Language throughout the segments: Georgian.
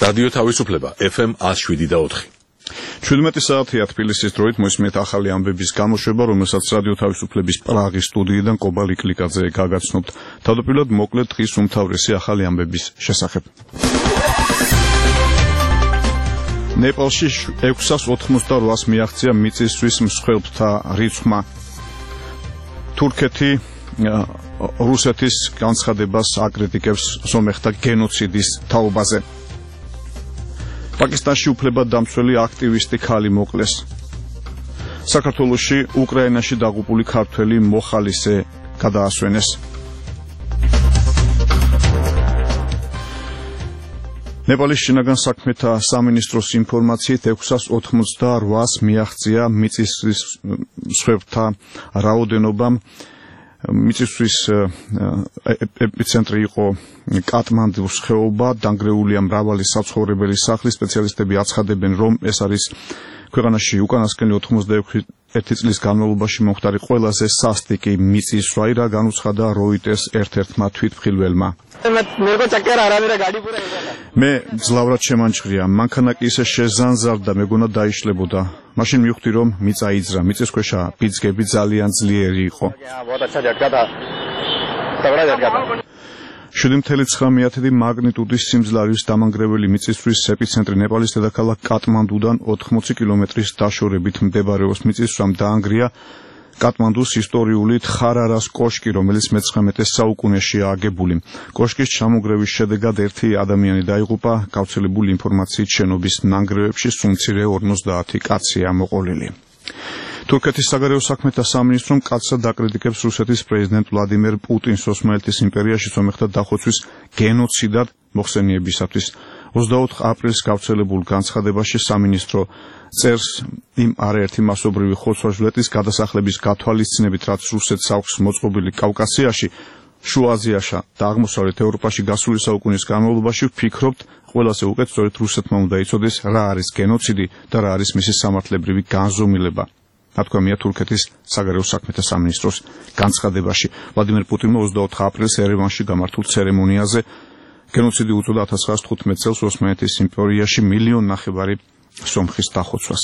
რადიო თავისუფლება FM 107.4. 17 საათია თბილისის დროით მოისმენთ ახალი ამბების გამოშვება, რომელსაც რადიო თავისუფლების პრაღის სტუდიიდან კობალ იკლიკაძე გაგაცნობთ. თავდაპირველად მოკლედ დღის უმთავრესი ახალი ამბების შესახებ. ნეპალში 688 მიაღწია მიწისძვრის მსხვერპლთა რიცხვმა. თურქეთი რუსეთის განცხადებას აკრიტიკებს სომეხთა გენოციდის თაობაზე. პაკისტანში უფლებადამცველი აქტივისტი ქალი მოკლეს. საქართველოში უკრაინაში დაღუპული ქართველი მოხალისე გადაასვენეს. ნეპალის შინაგან საქმეთა სამინისტროს ინფორმაციით 688 მიაღწია მიწისძვრის მსხვერპლთა რაოდენობა. მიწისძვრის ეპიცენტრი იყო კატმანდუს ხეობა, დანგრეულია მრავალი საცხოვრებელი სახლი. სპეციალისტები აცხადებენ, რომ ეს არის ქვეყანაში უკანასკნელი 91 წლის განმავლობაში მომხდარი ყველაზე სასტიკი მიწისძვრა, რა განუცხადა როიტერს ერთ-ერთმა თვითმხილველმა. მე ძლავრად შემანჭრია, მანქანა კი ისე შეზანზარდა, მეგონა დაიშლებოდა. მაშინ მივხვდი, რომ მიწა იძრა, მიწისქვეშა ბიძგები ძალიან ძლიერი იყო. 7.9 მაგნიტუდის სიმძლავრის დამანგრეველი მიწისძვრის ეპიცენტრი ნეპალის დედაქალაქ კატმანდუდან 80 კილომეტრის დაშორებით მდებარეობს. მიწისძვრამ დაანგრია კატმანდუს ისტორიული თხარარას კოშკი, რომელიც მე-19 საუკუნეშია აგებული. კოშკის ჩამოგრევის შედეგად ერთი ადამიანი დაიღუპა. გავრცელებული ინფორმაციით შენობის ნანგრევებში სულ-მცირე 50 კაცია მოყოლილი. თურქეთის საგარეო საქმეთა სამინისტრო მკაცრად აკრიტიკებს რუსეთის პრეზიდენტ ვლადიმერ პუტინს ოსმალეთის იმპერიაში სომეხთა დახოცვის გენოციდად მოხსენიებისათვის. 24 აპრილს გავრცელებულ განცხადებაში სამინისტრო წერს იმ არაერთი მასობრივი ხოცვა-ჟლეტის გადასახლების გათვალისწინებით, რაც რუსეთს აქვს მოწყობილი კავკასიაში, შუა აზიაში და აღმოსავლეთ ევროპაში გასული საუკუნის განმავლობაში. ვფიქრობთ, ყველაზე უკეთ სწორედ რუსეთმა უნდა იცოდეს, რა არის გენოციდი და რა არის მისი სამართლებრივი განზომილება. ნათქვამია თურქეთის საგარეო საქმეთა სამინისტროს განცხადებაში. ვლადიმერ პუტინმა 24 აპრილს ერევანში გამართულ ცერემონიაზე გენოციდი უწოდა 1915 წელს ოსმალეთის იმპერიაში 1,5 მილიონი სომხის დახოცვას.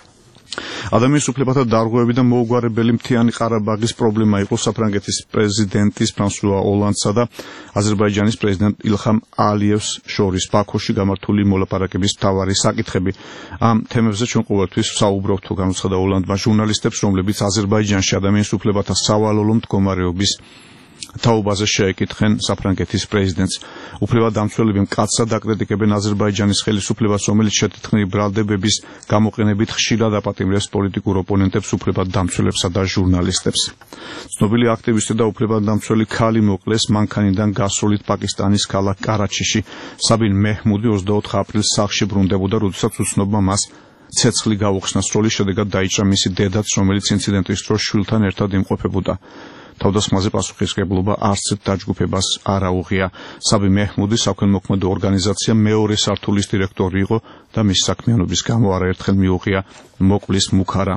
ადამიანის უფლებათა დარღვევები და მოუგვარებელი მთიანი ყარაბაღის პრობლემა იყო საფრანგეთის პრეზიდენტის ფრანსუა ოლანდსა და აზერბაიჯანის პრეზიდენტ ილხამ ალიევს შორის ბაქოში გამართული მოლაპარაკების მთავარი საკითხები. ამ თემებზე ჩვენ ყოველთვის ვსაუბრობთ, განუცხადა ოლანდმა ჟურნალისტებს, რომლებიც აზერბაიჯანში ადამიანის უფლებათა სავალალო მდგომარეობის თაობაზე შეეკითხენ საფრანგეთის პრეზიდენტს. უფლებადამცველები მკაცრად აკრიტიკებენ აზერბაიჯანის ხელისუფლებას, რომელიც შეთეთქმული ბრალდებების გამოყენებით ხშირად აპატიმრებს პოლიტიკურ ოპონენტებს, უფლებადამცველებსა და ჟურნალისტებს. ცნობილი აქტივისტი და უფლებადამცველი ქალი მოკლეს მანქანიდან გასროლით პაკისტანის ქალაქ კარაჩიში. საბინ მეჰმუდი 24 აპრილს სახლში ბრუნდებოდა, როდესაც უცნობმა მას ცეცხლი გაუხსნა. სროლის შედეგად დაიჭრა მისი დედაც, რომელიც ინციდენტის დროს შვილთან ერთად იმყოფებოდა. თავდასხმაზე პასუხისმგებლობა არც დაჯგუფებას არ აუღია. საბი მეჰმუდი საქველმოქმედო ორგანიზაცია მეორე სართულის დირექტორი იყო და მის საქმიანობის გამო არაერთხელ მიუღია მოკლის მუქარა.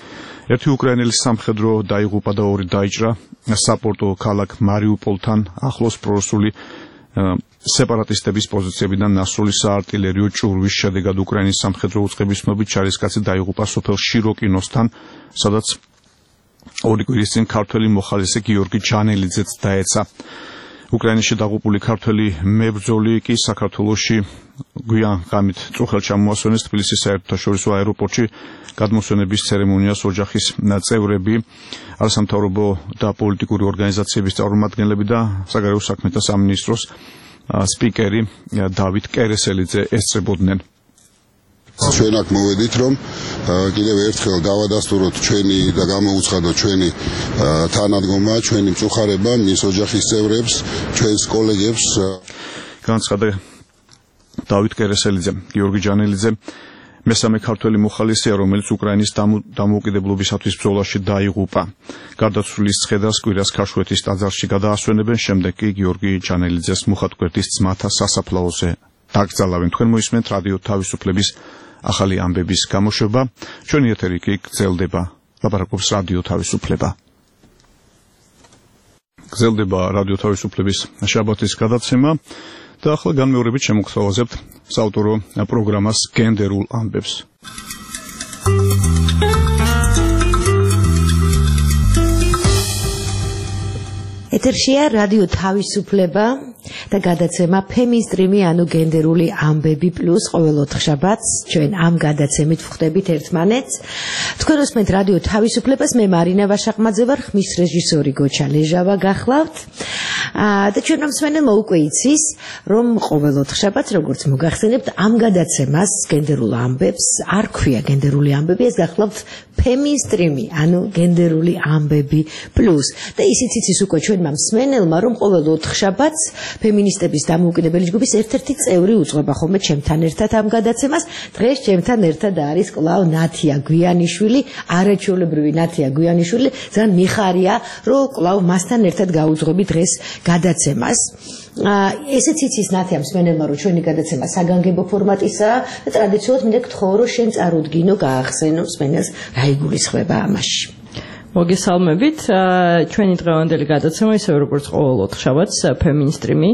ერთი უკრაინელი სამხედრო დაიღუპა და ორი დაიჭრა საპორტო ქალაქ მარიუპოლთან ახლოს პრორუსული სეპარატისტების პოზიციებიდან ნასრული საარტილერიო ჭურვის შედეგად უკრაინის სამხედრო უწყების ცნობით ჯარისკაცი დაიღუპა სოფელ შიროკინოსთან, სადაც ორი კვირის წინ ქართველი მოხალისე გიორგი ჯანელიძეც დაეცა. უკრაინაში დაღუპული ქართველი მებრძოლი კი საქართველოში გვიან ღამით წუხელ ჩამოასვენეს. თბილისის საერთაშორისო აეროპორტში გადმოსვენების ცერემონიას ოჯახის წევრები, არასამთავრობო და პოლიტიკური ორგანიზაციების წარმომადგენლები და საგარეო საქმეთა სამინისტროს სპიკერი დავით კერესელიძე ესწრებოდნენ. ჩვენ აქ მოვედით, რომ კიდევ ერთხელ გავადასტუროთ ჩვენი და გამოუცხადოთ ჩვენი თანადგომა, ჩვენი მწუხარება მის ოჯახის წევრებს, ჩვენს კოლეგებს. განცხადა დავით კერესელიძე. გიორგი ჯანელიძე მესამე ქართველი მოხალისეა, რომელიც უკრაინის დამოუკიდებლობისათვის ბრძოლაში დაიღუპა. გარდაცვლილის ცხედარს კვირას ქაშვეთის ტაძარში გადაასვენებენ, შემდეგ კი გიორგი ჯანელიძეს მუხათგვერდის ძმათა სასაფლაოზე დაკრძალავენ. თქვენ მოისმენთ რადიო თავისუფლების ახალი ამბების გამოშვება. ჩვენი ეთერი კი გრძელდება. ლაპარაკობს რადიო თავისუფლება. გრძელდება რადიო თავისუფლების შაბათის გადაცემა და ახლა განმეორებით შემოგთავაზებთ საავტორო პროგრამას გენდერულ ამბებს. ეთერშია რადიო თავისუფლება და გადაცემა ფემინსტრიმი, ანუ გენდერული ამბები პლუს ყოველ ოთხშაბათს ჩვენ ამ გადაცემით ვხვდებით ერთმანეთს. თქვენ უსმენთ რადიო თავისუფლებას, მე მარინა ვაშაყმაძე ვარ, ხმის რეჟისორი გოჩა ლეჟავა გახლავთ. და ჩვენ მსმენელმა უკვე იცის, რომ ყოველ ოთხშაბათს, როგორც მოგახსენებთ, ამ გადაცემას გენდერულ ამბებს არ ქვია გენდერული ამბები, ეს გახლავთ ფემინსტრიმი, ანუ გენდერული ამბები პლუს. და ისიც იცის უკვე ჩვენმა მსმენელმა, რომ ყოველ ოთხშაბათს ფემინისტების დამოუკიდებელი ჯგუფის ერთ-ერთი წევრი უძღვება ხოლმე ჩემთან ერთად ამ გადაცემას. დღეს ჩემთან ერთად არის კვლავ ნათია გვიანიშვილი, არაჩვეულებრივი ნათია გვიანიშვილი. ძალიან მიხარია, რომ კვლავ მასთან ერთად გაუძღვები დღეს გადაცემას. ესეც იცის ნათია მსმენელმა, რომ ჩვენი გადაცემა საგანგებო ფორმატისაა და ტრადიციულად მინდა გთხოვო, რომ შენ წარუდგინო, გაახსენო მსმენელს რა იგულისხმება ამაში. მოგესალმებით, ჩვენი დღევანდელი გადაცემა ისე როგორც ყოველ ოთხშაბათს ფემინსტრიმი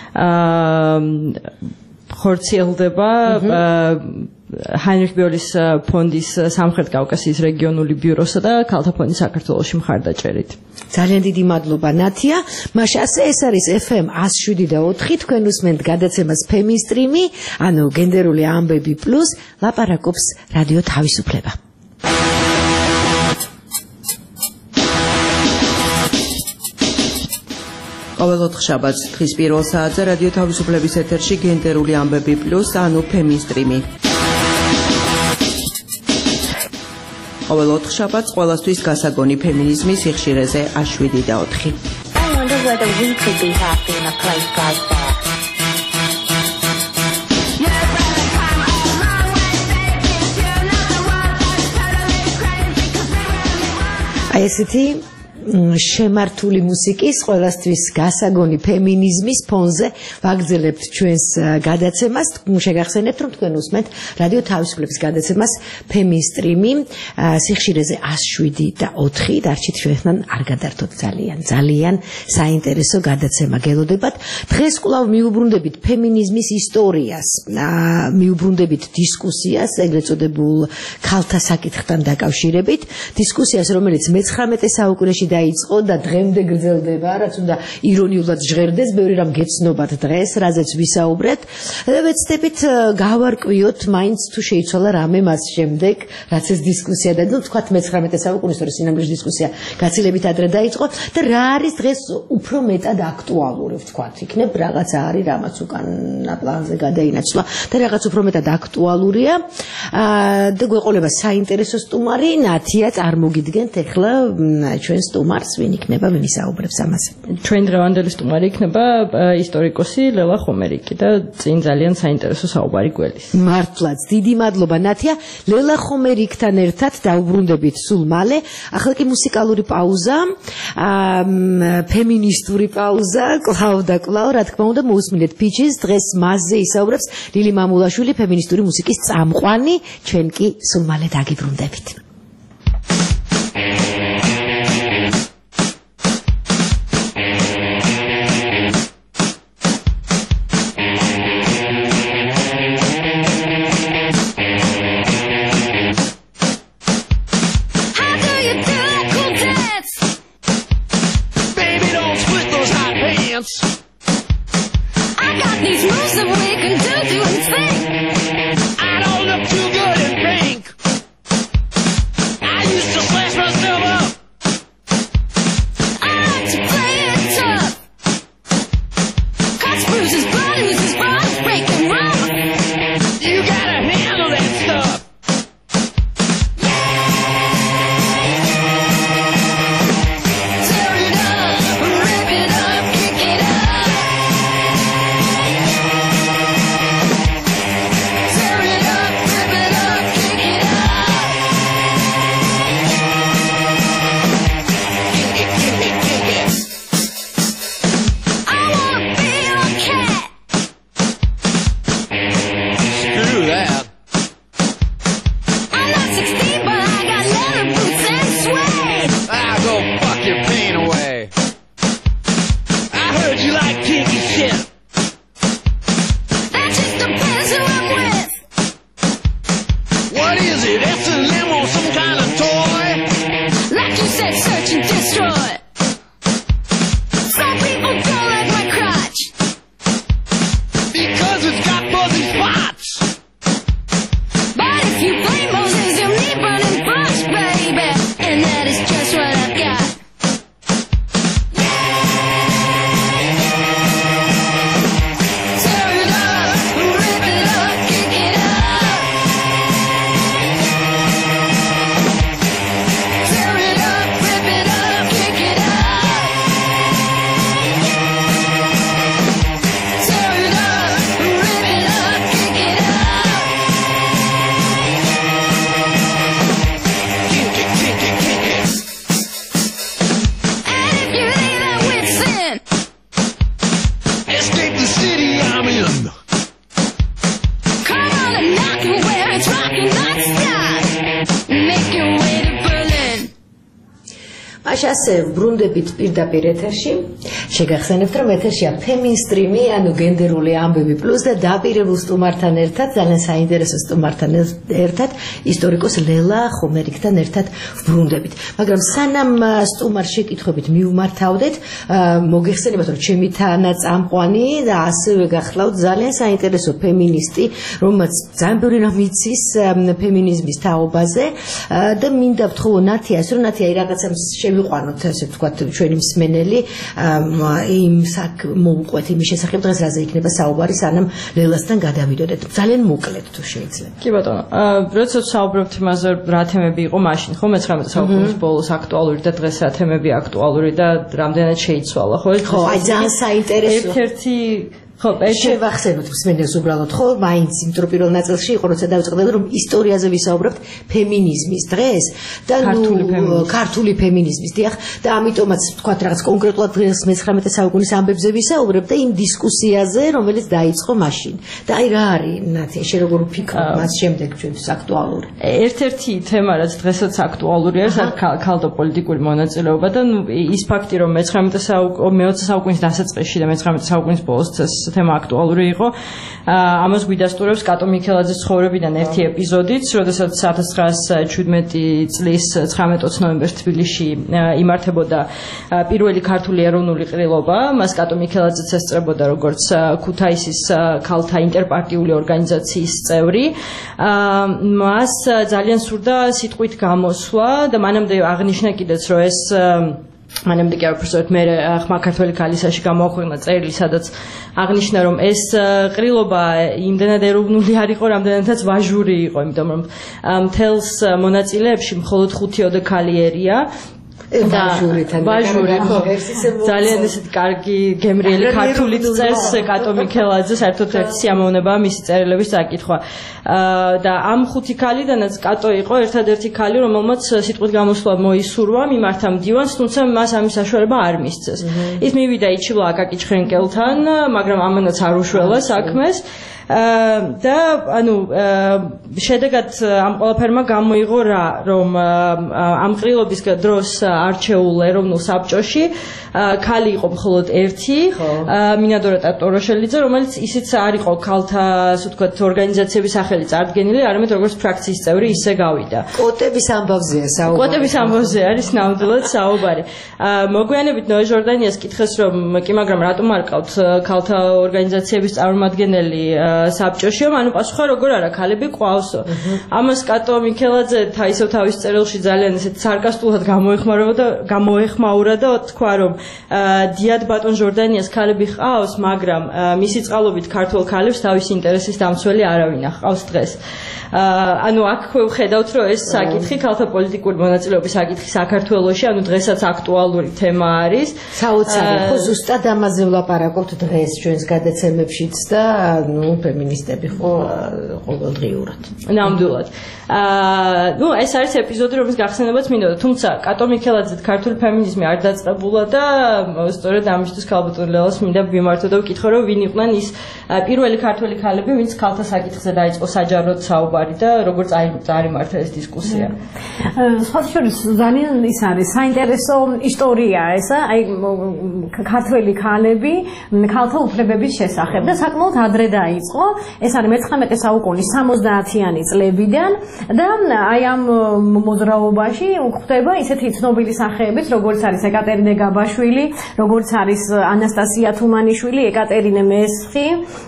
ხორციელდება ჰაინრიხ ბიოლის ფონდის სამხრეთ კავკასიის რეგიონული ბიუროსა და ქალთა ფონდის საქართველოში მხარდაჭერით. ძალიან დიდი მადლობა ნათია. მაშასე ეს არის FM 107.4, თქვენ უსმენთ გადაცემას ფემინსტრიმი, ანუ გენდერული ამბები პლუს, ლაპარაკობს რადიო თავისუფლება. ყოველ ოთხშაბათს დღის პირველ საათზე რადიო თავისუფლების ეთერში გენდერული ამბები პლუს, ანუ ფემინსტრიმი. ყოველ ოთხშაბათს ყველასთვის გასაგონი ფემინიზმის სიხშირეზე A7 აი ესეთი შემართული მუსიკის ყველასთვის გასაგონი ფემინიზმის ფონზე ვაგრძელებთ ჩვენს გადაცემას. შეგახსენებთ, რომ თქვენ უსმენთ რადიო თავისუფლების გადაცემას ფემინსტრიმი სიხშირეზე 107.4. დარჩით ჩვენთან არ გადართოთ, ძალიან საინტერესო გადაცემა გელოდებათ. დღეს კვლავ მიუბრუნდებით ფემინიზმის ისტორიას, მიუბრუნდებით დისკუსიას, ეგრეთ წოდებულ ქალთა საკითხთან დაკავშირებით, დისკუსიას, რომელიც მე-19 საუკუნეში დაიწყო და დღემდე გრძელდება, რაც უნდა ირონიულად ჟღერდეს, ბევრი რამ გეცნობათ დღეს, რაზეც ვისაუბრეთ. და ვეცდებით გავარკვიოთ, მაინც თუ შეიცვალა რამე მას შემდეგ, რაც ეს დისკუსია და თქვათ მე-19 საუკუნის თორე სინამდვილეში დისკუსია გაცილებით ადრე დაიწყო და რა არის დღეს უფრო მეტად აქტუალური, ვთქვათ, იქნებ რაღაცა არის, რამაც უკან პლანზე გადაინაცვლა და რაღაც უფრო მეტად აქტუალურია. და გვეყოლება საინტერესო სტუმარი ნათია, წარმოგიდგენთ ახლა ჩვენ სტუმარს, ვინ იქნება, ვინ ისაუბრებს ამაზე. ჩვენ დღევანდელი სტუმარი იქნება ისტორიკოსი ლელა ხომერიკი და წინ ძალიან საინტერესო საუბარი გველის. მართლაც დიდი მადლობა ნათია. ლელა ხომერიკთან ერთად დაუბრუნდებით სულ მალე. ახლა კი მუსიკალური პაუზა, ფემინისტური პაუზა, კლავ და კლავ, რა თქმა უნდა, მოусმინეთ Peaches, დღეს მასზე ისაუბრებს ლილი მამულაშვილი, ფემინისტური მუსიკის წამყვანი. ჩვენ კი სულ მალე დაგიბრუნდებით. I got these moves that we can do and think. I don't look too good in pink. I used to flash myself up. I like to play it tough. Cuts, bruises, bruises, bones, breaking rough. You gotta handle that stuff. Tear it up, rip it up, kick it up. შემთხვევაში ასე ბრუნდებით პირდაპირ ეთერში. შეგახსენებთ, რომ ეთერშია ფემინსტრიმი, ანუ გენდერული ამბები პლუს და დაპირებულ სტუმართან ერთად, ძალიან საინტერესო სტუმართან ერთად, ისტორიკოს ლელა ხომერიკთან ერთად ბრუნდებით. მაგრამ სანამ სტუმარ შეკითხვებით მივმართავდეთ, მოგეხსენებათ, რომ ჩემი თანაწამყვანი და ასევე გახლავთ ძალიან საინტერესო ფემინისტი, რომელმაც ძალიან ბევრი რამ იცის ფემინიზმის თაობაზე და მინდა ვთხოვო ნათიას, რომ ნათია რაღაცა შევიყვანოთ, ასე ვთქვათ, ჩვენი მსმენელი იმ მოუყვეთ იმის შესახებ, დღეს რაზე იქნება საუბარი, სანამ ლელასთან გადავიდოდეთ. ძალიან მოკლედ თუ შეიძლება. კი ბატონო, როდესაც საუბრობთ იმაზე, რა თემები იყო მაშინ, ხო, მე-19 საუკუნის ბოლოს აქტუალური და დღეს რა თემები აქტუალური და რამდენად შეიცვალა, ხო? ხო, აი ძალიან საინტერესო. ერთ-ერთი ხო, შევახსენოთ მსმენელს უბრალოდ, ხო, მაინც იმიტომ პირველ ნაწილში იყო, როცა დავიწყდები, რომ ისტორიაზე ვისაუბრებთ ფემინიზმის დღეს და ქართული ფემინიზმის, დიახ, და ამიტომაც ვთქვათ რაღაც კონკრეტულად დღეს მე-19 საუკუნის ამბებზე ვისაუბრებ და იმ დისკუსიაზე, რომელიც დაიწყო მაშინ. და აი რა არის, ნათია, შენ როგორ ვფიქრობ მას შემდეგ ჩვენთვის აქტუალური? ერთ-ერთი თემა, რაც დღესაც აქტუალური არის, ქალთა პოლიტიკური მონაწილეობა და ის ფაქტი, რომ მე-20 საუკუნის დასაწყისში და მე-19 საუკუნის ბოლოს თემა აქტუალური იყო. ამას გვიდასტურებს კატო მიქელაძის ცხოვრებიდან ერთი ეპიზოდიც, როდესაც 1917 წლის 19 ნოემბერს თბილისში იმართებოდა პირველი ქართული ეროვნული ყრილობა. მას კატო მიქელაძეც ესწრებოდა როგორც ქუთაისის ქალთა ინტერპარტიული ორგანიზაციის წევრი. მას ძალიან სურდა სიტყვით გამოსვლა და მანამდე აღნიშნა კიდეც, რომ ეს მანამდე კი არაფერს მე ხმა ქართველი ქალისაში გამოაქვეყნა წერილი, სადაც აღნიშნა, რომ ეს ყრილობა იმდენად ეროვნული არ იყო, რამდენადაც ვაჟური იყო, იმიტომ რომ მთელს მონაწილეებში მხოლოდ 5 ქალი ერია. ვაჟური ხო, ძალიან ესეთ კარგი გემრიელი ქართულით წერს კატო მიქელაძე, საერთოდ ერთი სიამოვნებაა მისი წერილების წაკითხვა. და ამ 5 ქალიდანაც კატო იყო ერთადერთი ქალი, რომელმაც სიტყვით გამოსვლა მოისურვა, მიმართა მდივანს, თუმცა მას ამის საშუალება არ მისცეს. ის მივიდა იჩივლა აკაკი ჩხენკელთან, მაგრამ ამანაც არ უშველა საქმეს. და ანუ შედეგად ამ ყველაფერმა გამოიღო რა, რომ ამ ყრილობის დროს არჩეულ ეროვნულ საბჭოში ქალი იყო მხოლოდ ერთი, მინადორა ტატოროშელიძე, რომელიც ისიც არ იყო ქალთა, ასე ვთქვათ, ორგანიზაციების სახელი წარდგენილი, არამედ როგორც ფრაქციის წევრი ისე გავიდა. კოტების ამბავზეა საუბარი. კოტების ამბავზე არის ნამდვილად საუბარი. მოგვიანებით ნოე ჟორდანიას კითხეს, რომ კი, მაგრამ რატომ არ ყავთ ქალთა ორგანიზაციების წარმოადგენელი საბჭოში, ანუ პასუხა როგორ არა, ქალები ყავსო. ამას კატო მიქელაძე ისევ თავის წერილში ძალიან ესეთ სარკასტულად გამოეხმაურა და თქვა, რომ დიად ბატონ ჟორდანიას ქალები ყავს, მაგრამ მისი წყალობით ქართულ ქალებს თავის ინტერესის დამცველი არავინ ახყავს დღეს. ანუ აქ ვხედავთ, რომ ეს საკითხი ქალთა პოლიტიკური მონაწილეობის საკითხი საქართველოში, ანუ დღესაც აქტუალური თემა არის. საოცარი, ხო, ზუსტად ამაზე ვლაპარაკობთ დღეს ჩვენს გადაცემებშიც და ფემინისტები ხო ყოველდღიურად. ნამდვილად. ეს არის ეპიზოდი, რომლის გახსენებაც მინდოდა, თუმცა კატო მიქელაძე ქართული ფემინიზმი არ დაწყებულა და სწორედ ამისთვის ქალბატონ ლელას მინდა ვიმართო და ვკითხო, რომ ვინ იყვნენ ის პირველი ქართველი ქალები, ვინც ქალთა საკითხზე დაიწყო საჯაროდ საუბარი და როგორც წარიმართა ეს დისკუსია. სხვა შორის ძალიან ის არის საინტერესო ისტორია ეს, აი ქართველი ქალები ქალთა უფლებების შესახებ და საკმაოდ ადრე დაიწყო. ეს არის მე-19 საუკუნის 70-იანი წლებიდან და აი ამ მოძრაობაში გვხვდება ისეთი ცნობილი სახეებიც, როგორც არის ეკატერინე გაბაშვილი, როგორც არის ანასტასია თუმანიშვილი, ეკატერინე მესხი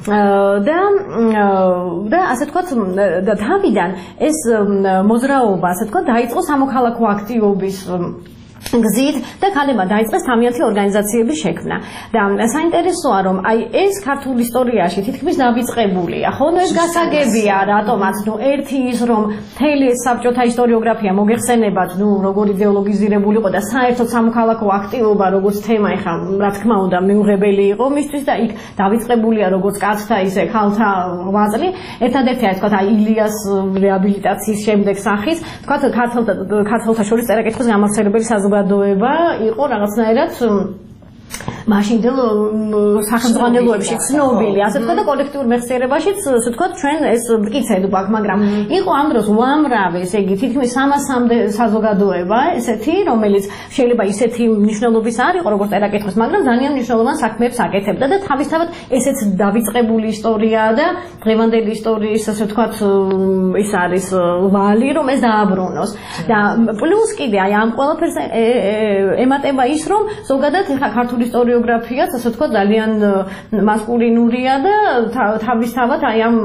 და ასე თქვა და თავიდან ეს მოძრაობა ასე თქვა დაიწყო სამოქალაქო აქტივობის გზით და ქალებმა დაიწყეს თავიანთი ორგანიზაციების შექმნა. და საინტერესოა, რომ აი ეს ქართულ ისტორიაში თითქმის დავიწყებულია. ხო, ეს გასაგებია, რატომაც, ერთი ის, რომ მთელი საბჭოთა ისტორიოგრაფია მოგეხსენებათ, როგორ იდეოლოგიზირებული იყო და საერთოდ სამოქალაქო აქტივობა როგორც თემა, ეხლა რა თქმა უნდა მიუღებელი იყო მისთვის და იქ დავიწყებულია როგორც კაცთა, ისე ქალთა ღვაწლი. ერთადერთი არის, თქვა, ილიას რეაბილიტაციის შემდეგ სახის, თქვა, ქართველთა შორის წერა-კითხვის გამავრცელებელი საზოგადოება იყო რაღაცნაირად მაშინდელ სახელმძღვანელოებში ცნობილი, ასე ვთქვათ და კოლექტიურ მეხსიერებაშიც, ასე ვთქვათ, ჩვენ ეს მტკიცედ გვაქვს, მაგრამ იყო ამ დროს უამრავი, ესე იგი, თითქმის 300-მდე საზოგადოება, ესეთი, რომელიც შეიძლება ისეთი მნიშვნელობის არ იყო, როგორც წერაკითხვის, მაგრამ ძალიან მნიშვნელოვან საქმეებს აკეთებდა და თავისთავად ესეც დავიწყებული ისტორიაა და დღევანდელი ისტორიის, ასე ვთქვათ, ის არის ვალი, რომ ეს დააბრუნოს. და პლუს კიდე აი ამ ყველაფერს ემატება ის, რომ ზოგადად ეხლა ქართული ისტორიოგრაფიაც, ასე ვთქვათ, ძალიან მასკულინურია და თავისთავად აი ამ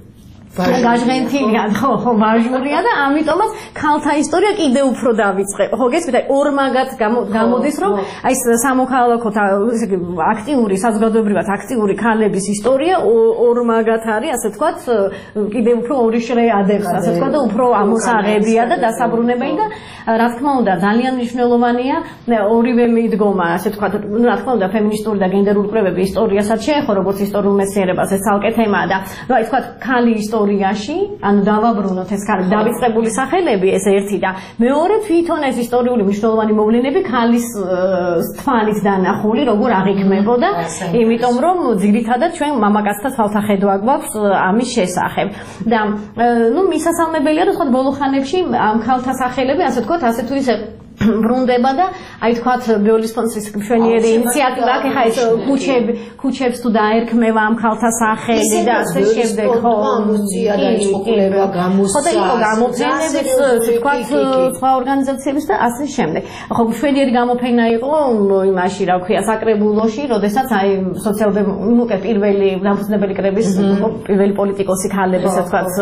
გაჟღენთილია, ხო, ვაჟურია და ამიტომაც ქალთა ისტორია კიდევ უფრო დავიწყებ. ხო, გესმით, აი ორმაგად გამოდის, რომ აი სამოქალაქოთა ესე იგი აქტიური, საზოგადოებრივად აქტიური ქალების ისტორია ორმაგად არის, ასე ვთქვათ, კიდევ უფრო ორი შრე ადევს, ასე ვთქვათ, და უფრო ამოსაღებია და დასაბრუნებელი და რა თქმა უნდა, ძალიან მნიშვნელოვანია ორივე მიდგომა, ასე ვთქვათ, რა თქმა უნდა, ფემინისტური და გენდერული კვლევები ისტორიასაც შეეხო, როგორც ისტორიულ მეცნიერებას, ეს ცალკე თემაა და რა ვთქვათ, ქალი ისტორიაში, ანუ დავაბრუნოთ ეს ქალი დავიწყებული სახელები, ეს ერთი და მეორე თვითონ ეს ისტორიული მნიშვნელოვანი მოვლენები ქალის თვალით დანახული, როგორ აღიქმებოდა, იმიტომ რომ ძირითადად ჩვენ მამაკაცთა თვალსახედვა გვაქვს ამის შესახებ. და ნუ მისასალმებელია, რომ ბოლო ხანებში ამ ქალთა სახელები, ასე ვთქვათ, ასე თუ ისე ბრუნდება და აი თქვათ ბიოლის ფონდის მშვენიერი ინიციატივა აქ ხა ეს ქუჩებს თუ დაერქმევა ამ ქალთა სახელი და ასე შემდეგ ხო ამოსწია და ის პოპულარობა გამოსცა ხო და იყო გამოფენებიც თქვათ სხვა ორგანიზაციების და ასე შემდეგ ხო მშვენიერი გამოფენა იყო იმაში რა ქვია საკრებულოში როდესაც აი სოციალ-დემოკრატი პირველი დამფუძნებელი კრების პირველი პოლიტიკოსი ქალების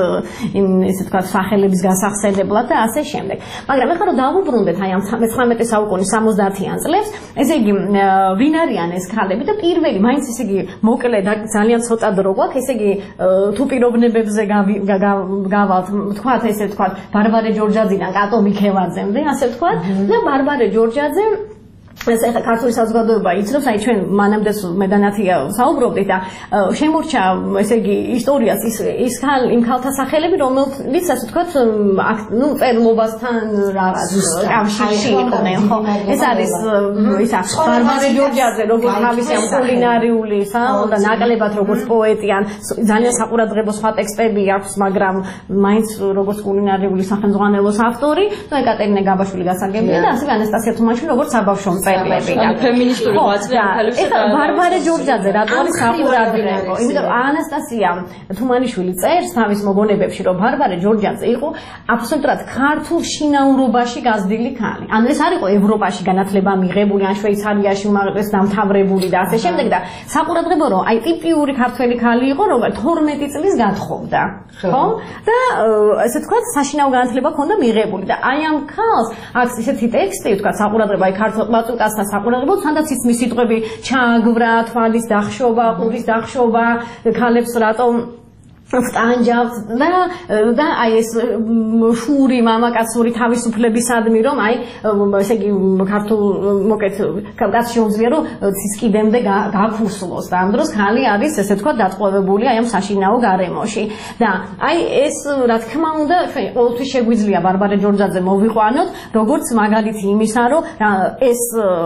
ესე თქვათ სახელების გასახსენებლად და ასე შემდეგ მაგრამ ეხლა რომ დავუბრუნდეთ აი ამ 19 საუკუნის 70-იან წლებს, ესე იგი, ვინ არიან ეს ქალები და პირველი, მაინც ესე იგი, მოკლე და ძალიან ცოტა დრო გვაქვს, ესე იგი, თუ პიროვნებებზე გავალთ, თქვათ ესე თქვათ, ბარბარე ჯორჯაძიდან კატო მიქევაძემდე, ასე თქვათ, და ბარბარე ჯორჯაძე ეს ახლა ქართული საზოგადოება იცნობს, აი ჩვენ მანამდე მე და ნათია საუბრობდით და შემორჩა ესე იგი ისტორიას ის იმ ქალთა სახელები, რომელიც ასე ვთქვათ, ნუ წერლობასთან რაღაც კავშირში იყვნენ, ხო? ეს არის ისა ბარბარე ჯორჯაძე, როგორც თავისი ამ კულინარიული და ნაკლებად როგორც პოეტი ან ძალიან საყურადღებო სხვა ტექსტები აქვს, მაგრამ მაინც როგორც კულინარიული სახელმძღვანელოს ავტორი, და ეკატერინე გაბაშვილი გასაგებია და ასევე ანასტასია თუმანიშვილი როგორც საბავშვო მწერლები და ფემინისტური ღვაწლი ქალებს ეხლა ბარბარე ჯორჯაძე რატო არის საყურადღებო? იმიტომ რომ ანასტასია თუმანიშვილი წერს თავის მოგონებებში, რომ ბარბარე ჯორჯაძე იყო აბსოლუტურად ქართულ შინაურობაში გაზრდილი ქალი. ანუ ეს არ იყო ევროპაში განათლება მიღებული, ან შვეიცარიაში უმაღლეს დამთავრებული და ასე შემდეგ და საყურადღებო რომ აი ტიპიური ქართველი ქალი იყო, რომელიც 12 წლის გათხოვდა. ხო? და ესე თქვა საშინაო განათლება ჰქონდა მიღებული და აი ამ ქალს აქვს ისეთი ტექსტი, თქვა საყურადღებო აი ქართულ მაწვიკასთან საყურადღებო, სადაც ის მისი სიტყვები ჩააგვრა, თვალის დახშობა, ყურის დახშობა, ქალებს რატომ ვტანჯავთ და აი ეს შური მამაკაცური თავისუფლებისადმი რომ აი ესე იგი ქართულ მოკეთ კაც შეუძლია რომ ცისკიდემდე გაქუსლოს და ამ დროს ხალი არის ესე თქვა დატყვევებული აი ამ საშინაო გარემოში და აი ეს რა თქმა უნდა ჩვენ ყოველთვის შეგვიძლია ბარბარე ჯორჯაძე მოვიყვანოთ როგორც მაგალითი იმისა რომ ეს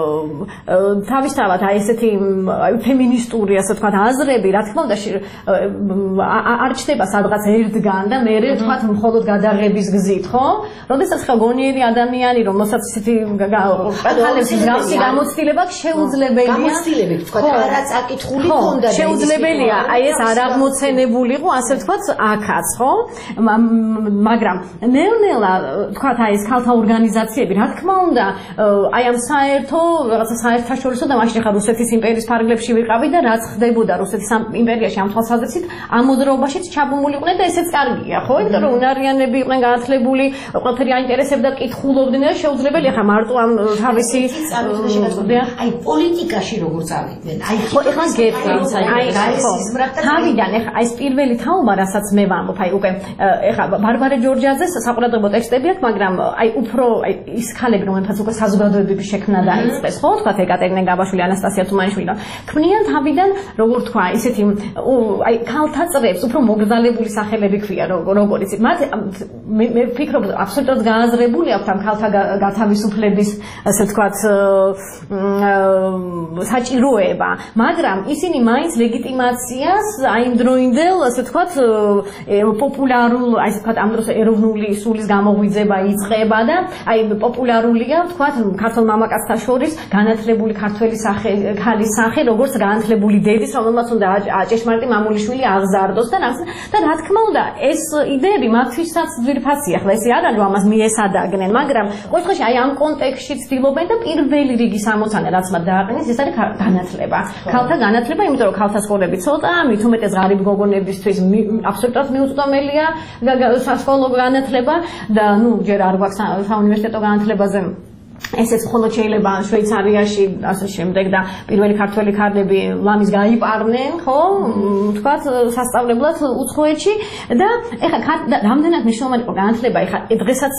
თავისთავად აი ესეთი ფემინისტური ასე თქვა აზრები რა თქმა უნდა ჩდება სადღაც ერთგან და მე ვთქვათ მხოლოდ გადაღების გზით, ხო? როდესაც ხა გონიერი ადამიანი რომ მოსაც ისეთი ხალხის მსგავსი გამოცდილება შეუძლებელია. გამოცდილები ვთქვათ, არაწაკითხული ქონდა. შეუძლებელია, აი ეს არ აღმოცენებულიყო, ასე ვთქვათ, აქაც, ხო? მაგრამ ნელ-ნელა ვთქვათ, აი ეს ქალთა ორგანიზაციები, რა თქმა უნდა, აი ამ საერთო, რაღაცა საერთაშორისო და მაშინ ხა რუსეთის იმპერიის ფარგლებში ვიყავი და რაც ხდებოდა რუსეთის იმპერიაში ამ თვალსაზრისით, ამ მოძრაობაში ჩაბმულიყვნენ და ესეც კარგია, ხო? იმიტომ რომ უნარიანები იყვნენ განათლებული, ყველაფერი აინტერესებდა, კითხულობდნენ და შეუძლებელია ხა მარტო ამ თავისი აი პოლიტიკაში როგორ წავიდნენ. აი ხო, ეხლა გეტყვი, აი თავიდან ეხლა ეს პირველი თაობა, რასაც მე ვამბობ, აი უკვე ეხლა ბარბარე ჯორჯაძეს საყურადღებო ტექსტები აქვს, მაგრამ აი უფრო ის ქალები, რომელთაც უკვე საზოგადოებების შექმნა დაიწყეს, ხო? თქვათ ეკატერინე გაბაშვილი, ანასტასია თუმანიშვილი, ქმნიან თავიდან, როგორ თქვა, ისეთი აი ქალთა წრებს უფრო მოგრძალებული სახელები ქვია როგორიც მათ მე ვფიქრობ აბსოლუტურად გააზრებული აქვს ამ ქალთა გათავისუფლების ასე ვთქვათ საჭიროება მაგრამ ისინი მაინც ლეგიტიმაციას აი იმ დროინდელ ასე ვთქვათ პოპულარულ აი ასე ვთქვათ ამ დროს ეროვნული სულის გამოღვიძება იწყება და აი პოპულარულია ვთქვათ ქართულ მამაკაცთა შორის განათლებული ქართველი ხალის სახე როგორც განათლებული დედის რომელმაც უნდა ჭეშმარიტი მამულიშვილი აღზარდოს და რა თქმა უნდა ეს იდეები მათთვისაც ძვირფასია ხლა ესე არ არის ამას მიესადაგნენ მაგრამ ყოველ შემთხვევაში აი ამ კონტექსტში ცდილობენ და პირველი რიგის ამოცანა რაც მათ დააყენეს ეს არის განათლება ქალთა განათლება იმიტომ რომ ქალთა სკოლები ცოტაა მით უმეტეს ღარიბ გოგონებისთვის აბსოლუტურად მიუწვდომელია სასკოლო განათლება და ნუ ჯერ არ გვაქვს საუნივერსიტეტო განათლებაზე ესეც მხოლოდ შეიძლება შვეიცარიაში ასე შემდეგ და პირველი ქართველი ქალები ლამის გაიპარნენ ხო თქვათ სასწავლებლად უცხოეთში და ეხლა რამდენად მნიშვნელოვანი იყო განათლება ეხლა დღესაც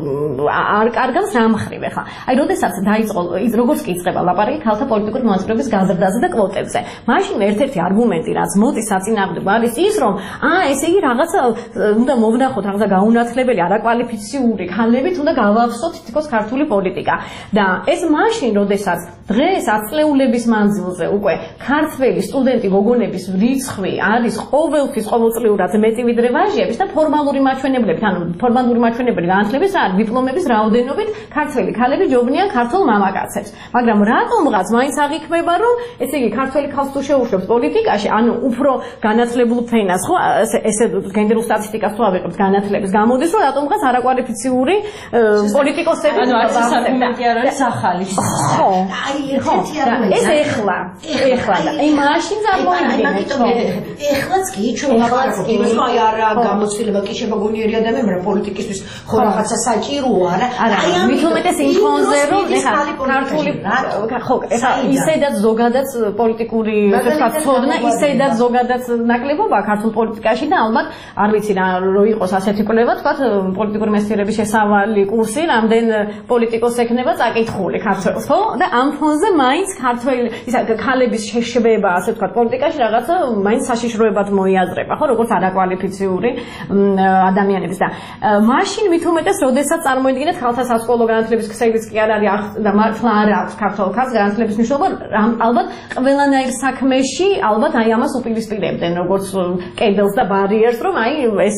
არ კარგავს რა მხრივ ეხლა აი როდესაც დაიწყო როგორც კი იწყება ლაპარაკი ქალთა პოლიტიკური მონაწილეობის გაზრდაზე და კვოტებზე მაშინ ერთ-ერთი არგუმენტი რაც მოდის საწინააღმდეგო არის ის რომ ესე იგი რაღაცა უნდა მოვნახოთ რაღაცა გაუნათლებელი არაკვალიფიციური ქალებით უნდა გავავსოთ თითქოს ქართული პოლიტიკა და ეს მაშინ როდესაც დღეს 10 წლეულების მანძილზე უკვე ქართველი სტუდენტი გოგონების რიცხვი არის ყოველწლიურად მეტი ვიდრე ვაჟიების და ფორმალური მაჩვენებლებით ანუ ფორმალური მაჩვენებელი განათლების არ დიპლომების რაოდენობით ქართველი ქალები ჯობნიან ქართულ მამაკაცებს მაგრამ რატომღაც მაინც აღიქმება რომ ესე იგი ქართველი ქალს თუ შეუშვებს პოლიტიკაში ანუ უფრო განათლებულ ფენას ხო ესე გენდერულ სტატისტიკას თუ ავიღებთ განათლების გამოდის რომ რატომღაც არაკვალიფიციური პოლიტიკოსები ანუ არც ეს არგუმენტი არ არის ახალი ხო აი ერთი არგუმენტი ეს ეხლა და აი მაშინ წარმოიდგინეთ ეხლაც კი ჩვენ ვაპარაკობთ იმას რომ აი არა გამოცდილება კი შემოგონიერი ადამიანი მაგრამ პოლიტიკისთვის ხო რაღაცა საჭიროა არა მით უმეტეს იმ ფონზე რომ ეხლა ქართული ხო ეხლა ისედაც ზოგადად პოლიტიკური ვთქვათ ცოდნა ისედაც ზოგადად ნაკლებობა ქართულ პოლიტიკაში და ალბათ არ ვიცი რა იყოს ასეთი კვლევა ვთქვათ პოლიტიკური მეცნიერების შესავალი კურსი რამდენ პოლიტიკოს ექნება წაკითხული ქართველს ხო და ამ ფონზე მაინც ქართველი ისა ქალების შეშვება ასე ვთქვათ პოლიტიკაში რაღაცა მაინც საშიშროებად მოიაზრება ხო როგორც არაკვალიფიციური ადამიანების და მაშინ მით უმეტეს როდესაც წარმოიდგინეთ ქალთა სასკოლო განათლების ქსელიც კი არ არის და მართლა არ აქვს ქართულ ქალს განათლების მნიშვნელობა ალბათ ყველანაირ საქმეში ალბათ აი ამას უპირისპირებდნენ როგორც კედელს და ბარიერს რომ აი ეს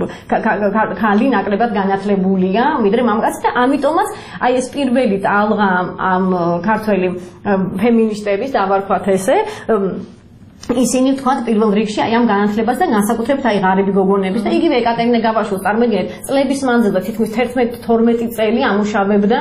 ქალი ნაკლებად განათლებულია ვიდრე მამაკაცი და ამიტომაც აი ეს პირველი ტალღა ამ ქართველი ფემინისტების დავარქვათ ესე ისინი თქვათ პირველ რიგში აი ამ განათლებას და განსაკუთრებით აი ღარიბი გოგონების და იგივე ეკატერინე გაბაშვილს წარმოიდგინეთ წლების მანძილზე თითქმის 11-12 წელი ამუშავებდა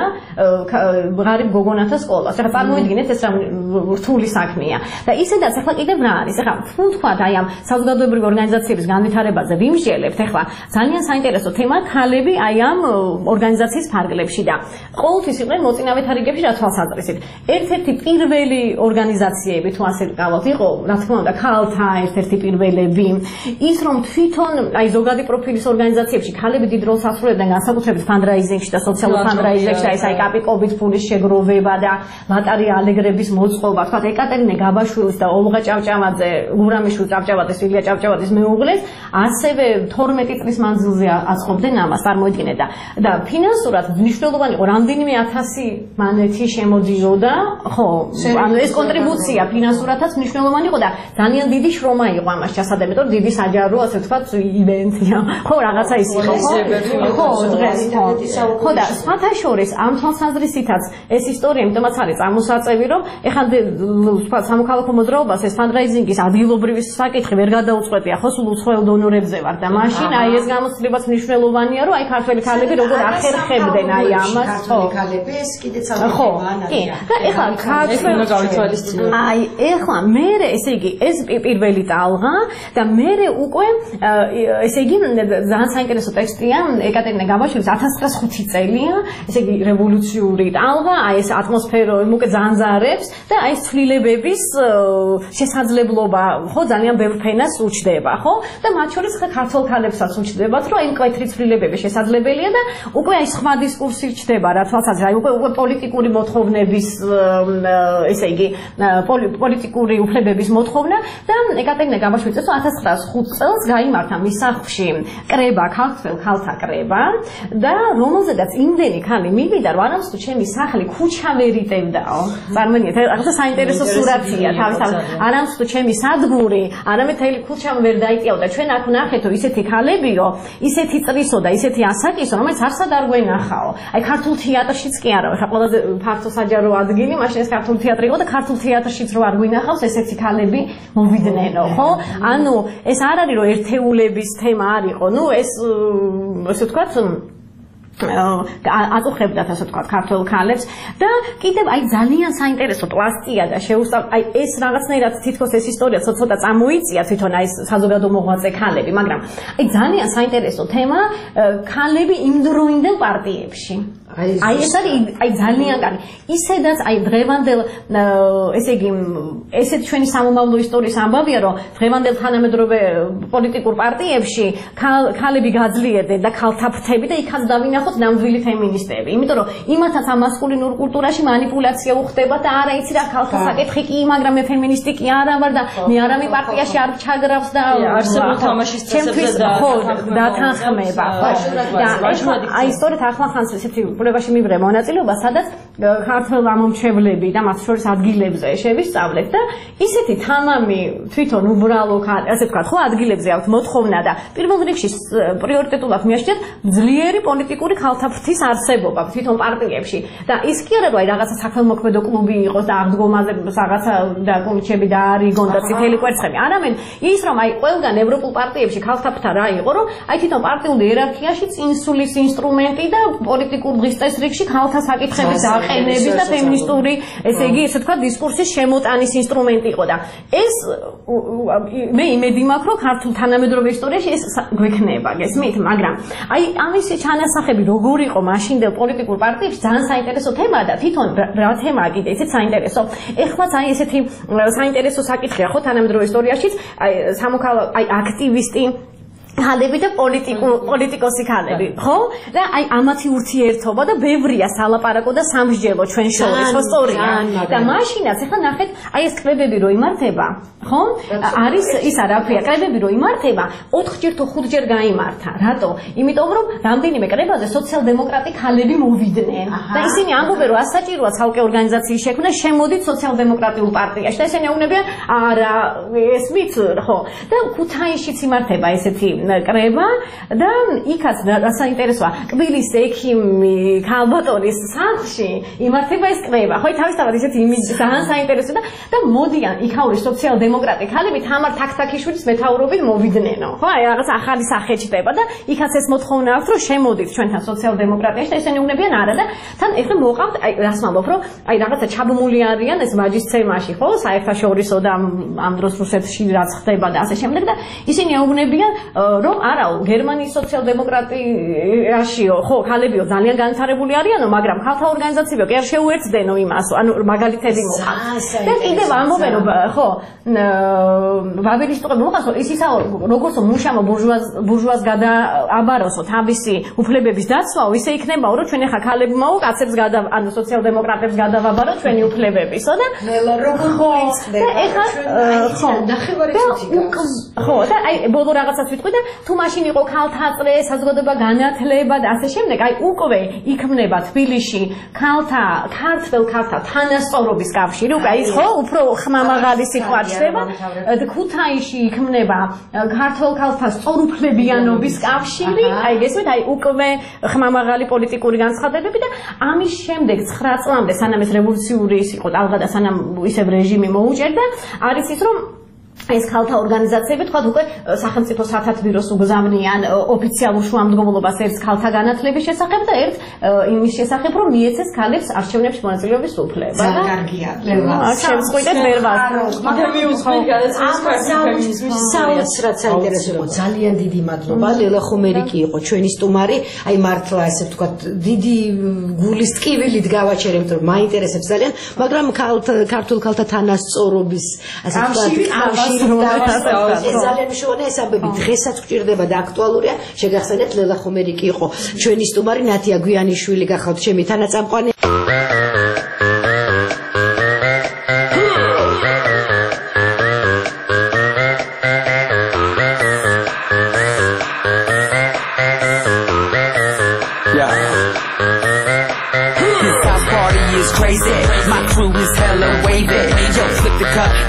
ღარიბ გოგონათა სკოლას. ეხლა წარმოიდგინეთ ეს რა რთული საქმეა და ისედაც ეხლა კიდევ რა არის ეხლა თუ თქვათ აი ამ საზოგადოებრივი ორგანიზაციების განვითარებაზე ვიმსჯელებთ ეხლა ძალიან საინტერესო თემა ქალები აი ამ ორგანიზაციის ფარგლებში და ყოველთვის იყვნენ მოწინავეთა რიგებში რა თვალსაზრისით ერთ-ერთი პირველი ორგანიზაციები თუ ასე ვთქვათ იყო რა თქმა უნდა ქალთა ერთ-ერთი პირველები ის რომ თვითონ აი ზოგადი პროფილის ორგანიზაციებში ქალები დიდ როლს ასრულებდნენ განსაკუთრებით ფანდრაიზინგში და სოციალურ ფანდრაიზინგში აი კაპიკობით ფულის შეგროვება და ლატარია ალეგრების მოწყობა თქვა ეკატერინე გაბაშვილის და ოლღა ჭავჭავაძე გურამიშვილ ჭავჭავაძეს ილია ჭავჭავაძის მეუღლეს ასევე 12 წლის მანძილზე აწყობდნენ ამას წარმოიდგინეთ და ფინანსურად მნიშვნელოვანი იყო რამდენიმე 1000 მანეთი შემოდიოდა ხო ანუ ეს კონტრიბუცია ფინანსურადაც მნიშვნელოვანი იყო და ძალიან დიდი შრომა იყო ამას ჩასადები, რომ დიდი საჯარო ასე ვთქვათ ივენტია. ხო, რაღაცა ის იყო. ხო, დღეს ხო და სხვათა შორის ამ თვალსაზრისითაც ეს ისტორია იმიტომაც არის წარმოსაწევი, რომ ეხლა ვთქვათ სამოქალაქო მოძრაობას ეს ფანდრაიზინგის ადგილობრივი საკითხი ვერ გადაუწყვეტია, ხო, სულ უცხოელ დონორებზე ვარ და მაშინ აი ეს გამოცდილებაც მნიშვნელოვანია, რომ აი ქართველი ქალები როგორ ახერხებდნენ აი ამას, ხო. ქალები ეს კიდე ცალკე თემაა. კი, და ეხლა ქართველი გავითვალისწინებთ. აი, ეხლა მე ესე იგი ეს პირველი ტალღა და მე უკვე ესე იგი ძალიან საინტერესო ტექსტია ეკატერინე გაბაშვილის 1905 წელია ესე იგი რევოლუციური ტალღა აი ეს ატმოსფერო უკვე ზანზარებს და აი ცვლილებების შესაძლებლობა ხო ძალიან ბევრ ფენას უჩდება ხო და მათ შორის ქართულ ქალებსაც უჩდებათ რომ აი მკვეთრი ცვლილებები შესაძლებელია და უკვე აი სხვა დისკურსი ჩდება რა თვალსაზრისით აი უკვე პოლიტიკური მოთხოვნების ესე იგი პოლიტიკური უფლებების მოთხოვნა მოთხოვნა და ეკატერინე გაბაშვიძეს 1905 წელს გაიმართა მის სახლში კრება, ქართველ ქალთა კრება და რომელზედაც იმდენი ქალი მივიდა, რომ არამს თუ ჩემი სახლი ქუჩა ვერ იტევდაო. წარმოიდგინეთ, რაღაცა საინტერესო სურათია თავისთავად. არამს თუ ჩემი სადგური, არამედ თელი ქუჩამ ვერ დაიტიავდა. ჩვენ აქ ვნახეთო ისეთი ქალებიო, ისეთი წრისო და ისეთი ასაკისო, რომელიც არსად არ გვენახაო. აი ქართულ თეატრშიც კი არა, ხა ყველაზე ფართო საჯარო ადგილი, მაშინ ეს ქართული თეატრი იყო და ქართულ თეატრშიც რო არ გვინახავს ესეთი ქალები მოვიდნენ, ხო? ანუ ეს არ არის რომ ერთეულების თემა არ იყო. ნუ ეს ასე ვთქვათ აწუხებდათ ასე ვთქვათ ქართულ ქალებს და კიდევ აი ძალიან საინტერესო პლასტია და აი ეს რაღაცნაირად თითქოს ეს ისტორია ცოტა წამოიწია თვითონ აი საზოგადო მოღვაწე ქალები, მაგრამ აი ძალიან საინტერესო თემა ქალები იმდროინდელ პარტიებში. აი ეს არის აი ძალიან კარგი. ისედაც აი დღევანდელ ესე იგი ესეთ ჩვენი სამომავლო ისტორიის ამბავია, რომ დღევანდელ თანამედროვე პოლიტიკურ პარტიებში ქალები გაძლიერდნენ და ქალთა ფრთები და იქაც დავინახოთ ნამდვილი ფემინისტები. იმიტომ რომ იმათაც ამ მასკულინურ კულტურაში манипуляცია უხდება და არა იცი რა ქალთა საკითხი კი, მაგრამ მე ფემინისტი კი არა ვარ და მე არავინ პარტიაში არ ჩაგრავს და არსებულ თამაშის წესებზე და თანხმება. აი სწორედ ახლახანს ესეთი უბლებაში მივიღე მონაწილეობა, სადაც ქართველ ამომრჩევლები და მათ შორის ადგილებზე შევისწავლეთ და ისეთი თამამი თვითონ უბრალო ასე ვთქვათ, ხო ადგილებზე აქვს მოთხოვნა და პირველ რიგში პრიორიტეტულად მიაჩნიათ ძლიერი პოლიტიკური ქალთა ფრთის არსებობა თვითონ პარტიებში და ის კი არა რომ აი რაღაცა საქველმოქმედო კლუბი იყოს და აღდგომაზე რაღაცა და კომიტეტები და არიგონ და წითელი კვერცხები, არამედ ის რომ აი ყველგან ევროპულ პარტიებში ქალთა ფრთა რა იყო, რომ აი თვითონ პარტიულ იერარქიაში წინსulis ინსტრუმენტი და პოლიტიკურ დღის წესრიგში ქალთა საკითხების აყენების და ფემინისტური, ესე იგი, ესე თქვა დისკურსის შემოტანის ინსტრუმენტი იყო და ეს მე იმედი მაქვს, რომ ქართულ თანამედროვე ისტორიაში ეს გვექნება, გესმით, მაგრამ აი ამის ჩანასახები როგორ იყო მაშინდელ პოლიტიკურ პარტიებში ძალიან საინტერესო თემაა და თვითონ რა თემაა კიდე ისეთ საინტერესო. ეხლაც აი ესეთი საინტერესო საკითხია ხო თანამედროვე ისტორიაშიც, აი სამოქალაქო აი აქტივისტი ქალები და პოლიტიკოსი ქალები, ხო? და აი ამათი ურთიერთობა და ბევრია სალაპარაკო და სამსჯელო ჩვენ შორის, ხო სწორია. და მაშინაც ახლა ნახეთ, აი ეს კრებები რო იმართება, ხო? არის ის არაფერია, კრებები რო იმართება, 4ჯერ თუ 5ჯერ გაიმართა. რატო? იმიტომ რომ რამდენიმე კრებაზე სოციალ-დემოკრატი ქალები მოვიდნენ. და ისინი ამბობენ, რომ ასაჭიროა ცალკე ორგანიზაციის შექმნა, შემოდით სოციალ-დემოკრატიულ პარტიაში და ისინი ეუბნებიან, არა, ესმით, ხო? და ქუთაისშიც იმართება ესეთი კრება და იქაც რა საინტერესოა, კბილის ექიმი ქალბატონის სახლში იმართება ეს კრება. ხო, თავისთავად ისეთი იმიჯი ძალიან საინტერესო და მოდიან იქაური სოციალ-დემოკრატი ქალები თამარ თაქთაქიშვილის მეთაურობით მოვიდნენო. ხო, აი რაღაც ახალი სახე ჩდება და იქაც ეს მოთხოვნა აქვს, რომ შემოდით ჩვენთან სოციალ-დემოკრატიაში და ისინი უნებიან არა და თან ეხლა მოყავთ, აი რას ვამბობ, რომ აი რაღაცა ჩაბმული არიან ეს ვაჯისცემაში, ხო, საერთაშორისო და ამ დროს რუსეთში რაც ხდება და ასე შემდეგ და ისინი ეუბნებიან რომ არა, გერმანიის სოციალ-დემოკრატიაშიო, ხო, ქალებიო ძალიან განვითარებული არიანო, მაგრამ ქალთა ორგანიზაციებიო კი არ შეუერთდენო იმასო, ანუ მაგალითები მოყავთ. და კიდევ ამბობენ, რომ ხო, ვაველის ტყე მოყავთ, ის ისა როგორც მუშამო ბურჟუაზ გადააბაროსო თავისი უფლებების დაცვაო, ისე იქნებაო, რომ ჩვენ ახლა ქალებმაო, კაცებს ანუ სოციალ-დემოკრატებს გადავაბაროთ ჩვენი უფლებებისო და ხო, და ეხლა ხო, ხო, და აი ბოლო რაღაცას ვიტყვი და თუ მაშინ იყო ქალთა წრე, საზოგადოება განათლება და ასე შემდეგ, აი უკვე იქმნება თბილისში ქართველ ქალთა თანასწორობის კავშირი, უკვე ის ხო უფრო ხმამაღალი სიტყვა ჩდება. ქუთაისში იქმნება ქართველ ქალთა სწორუფლებიანობის კავშირი, აი გესმით, აი უკვე ხმამაღალი პოლიტიკური განცხადებები და ამის შემდეგ 9 წლამდე სანამ ეს რევოლუციური ის იყო, ალბათ სანამ ისევ რეჟიმი მოუჭერდა, არის ის რომ ეს ქალთა ორგანიზაციები თქვა უკვე სახელმწიფო სათათბიროს უგზავნიან ოფიციალურ შუამდგომლობას ერთ ქალთა განათლების შესახებ და ერთ იმის შესახებ რომ მიეცეს ქალებს არჩევნებში მონაწილეობის უფლება. ძალიან კარგია. შემწყვიტეთ ვერ ვარ. საოცრად საინტერესო იყო. ძალიან დიდი მადლობა. ლელა ხომერიკი იყო ჩვენი სტუმარი. აი მართლა ესე ვთქვათ დიდი გულის ტკივილით გავაჩერებთ რომ მაინტერესებს ძალიან, მაგრამ ქართულ ქალთა თანასწორობის ასე ვთქვათ ეს ძალიან მნიშვნელოვანია ეს ამბები დღესაც გვჭირდება და აქტუალურია. შეგახსენებთ ლელა ხომერიკი იყო ჩვენი სტუმარი, ნათია გვიანიშვილი გახავთ ჩემი თანაწამყვანი.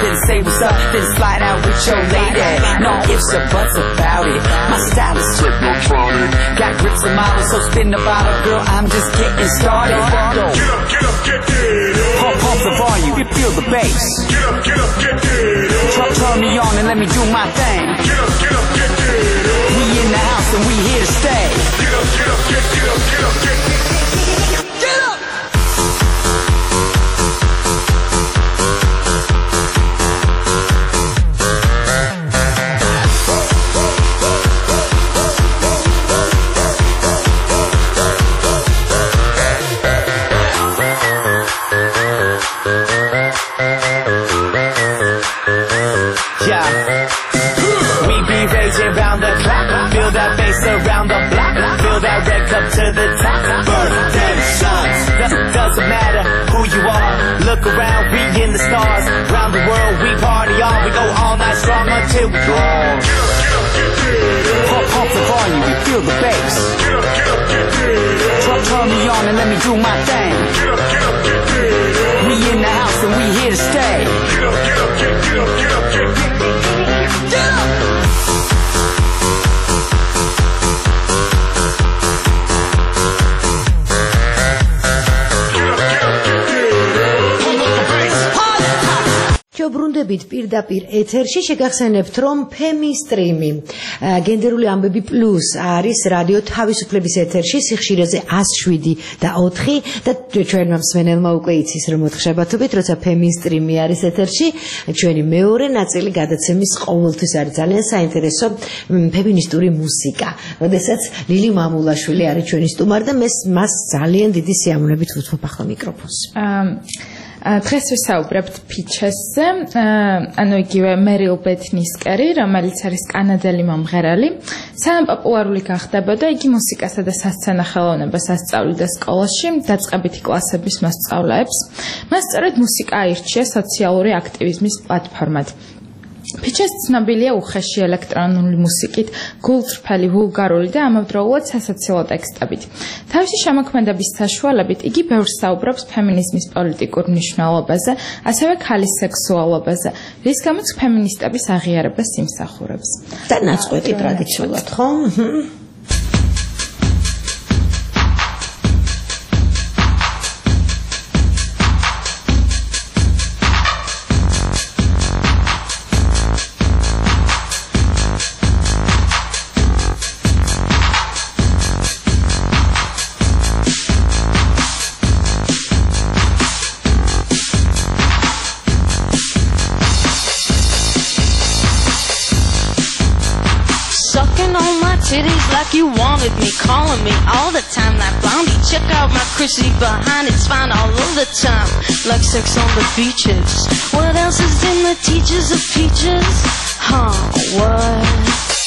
then say what's up, then slide out with your lady. No ifs or buts about it. My style is hypnotronic. Got grips and models, so spin the bottle, girl. I'm just getting started. Get up, get it. Pump the volume, you feel the bass. Get up, get it. Turn me on and let me do my thing. Get up, get it. We in the house and we here to stay. Get up, get up, get up. Get up! We be raging round the clock. Feel that bass around the block. Feel that red cup to the top. Birthday shots. Doesn't matter who you are. Look around, we in the stars. Round the world, we party on. We go all night strong until we draw. Pump the volume, we feel the bass. Turn me on and let me do my thing. We in the house and we here to stay. Get up! ჩობრუნდებით პირდაპირ ეთერში შეგახსენებთ რომ ფემისტრიმი გენდერული ამბები პლუს არის რადიო თავისუფლების ეთერში სიხშირეზე 107 და 4 და ჩვენმა მსმენელმა უკვე იცის რომ მოთხშებათობით როცა ფემისტრიმი არის ეთერში ჩვენი მეორე ნაწილი გადაცემის ყოველთვის არის ძალიან საინტერესო ფემინისტური მუსიკა როდესაც ლილი მამულაშვილი არის ჩვენი სტუმარი და მას ძალიან დიდი სიამოვნებით ვუთმობ ახლა მიკროფონს დღეს ვისაუბრებთ ფიჩესზე, ანუ იგივე მერილ ბეთნისკერი, რომელიც არის კანადელი მომღერალი. სანამ პოპულარული გახდებოდა, იგი მუსიკასა და სასცენო ხელოვნებას ასწავლიდა სკოლაში, დაწყებითი კლასების მოსწავლეებს. მას სწორედ მუსიკა აირჩია სოციალური აქტივიზმის პლატფორმად. ფიჩეს ცნობილია უხეში ელექტრონული მუსიკით, გულწრფელი, ვულგარული და ამავდროულად სასაცილო ტექსტებით. თავისი შემოქმედების საშუალებით იგი ბევრს საუბრობს ფემინიზმის პოლიტიკურ მნიშვნელობაზე, ასევე ქალის სექსუალობაზე, რის გამოც ფემინისტების აღიარებას იმსახურებს. და ნაწყვეტი ტრადიციულად, ხო? Titties like you wanted me, calling me all the time like Blondie. Check out my Chrissy behind, it's fine all of the time. Like sex on the beaches. What else is in the teachers of peaches? Huh, what?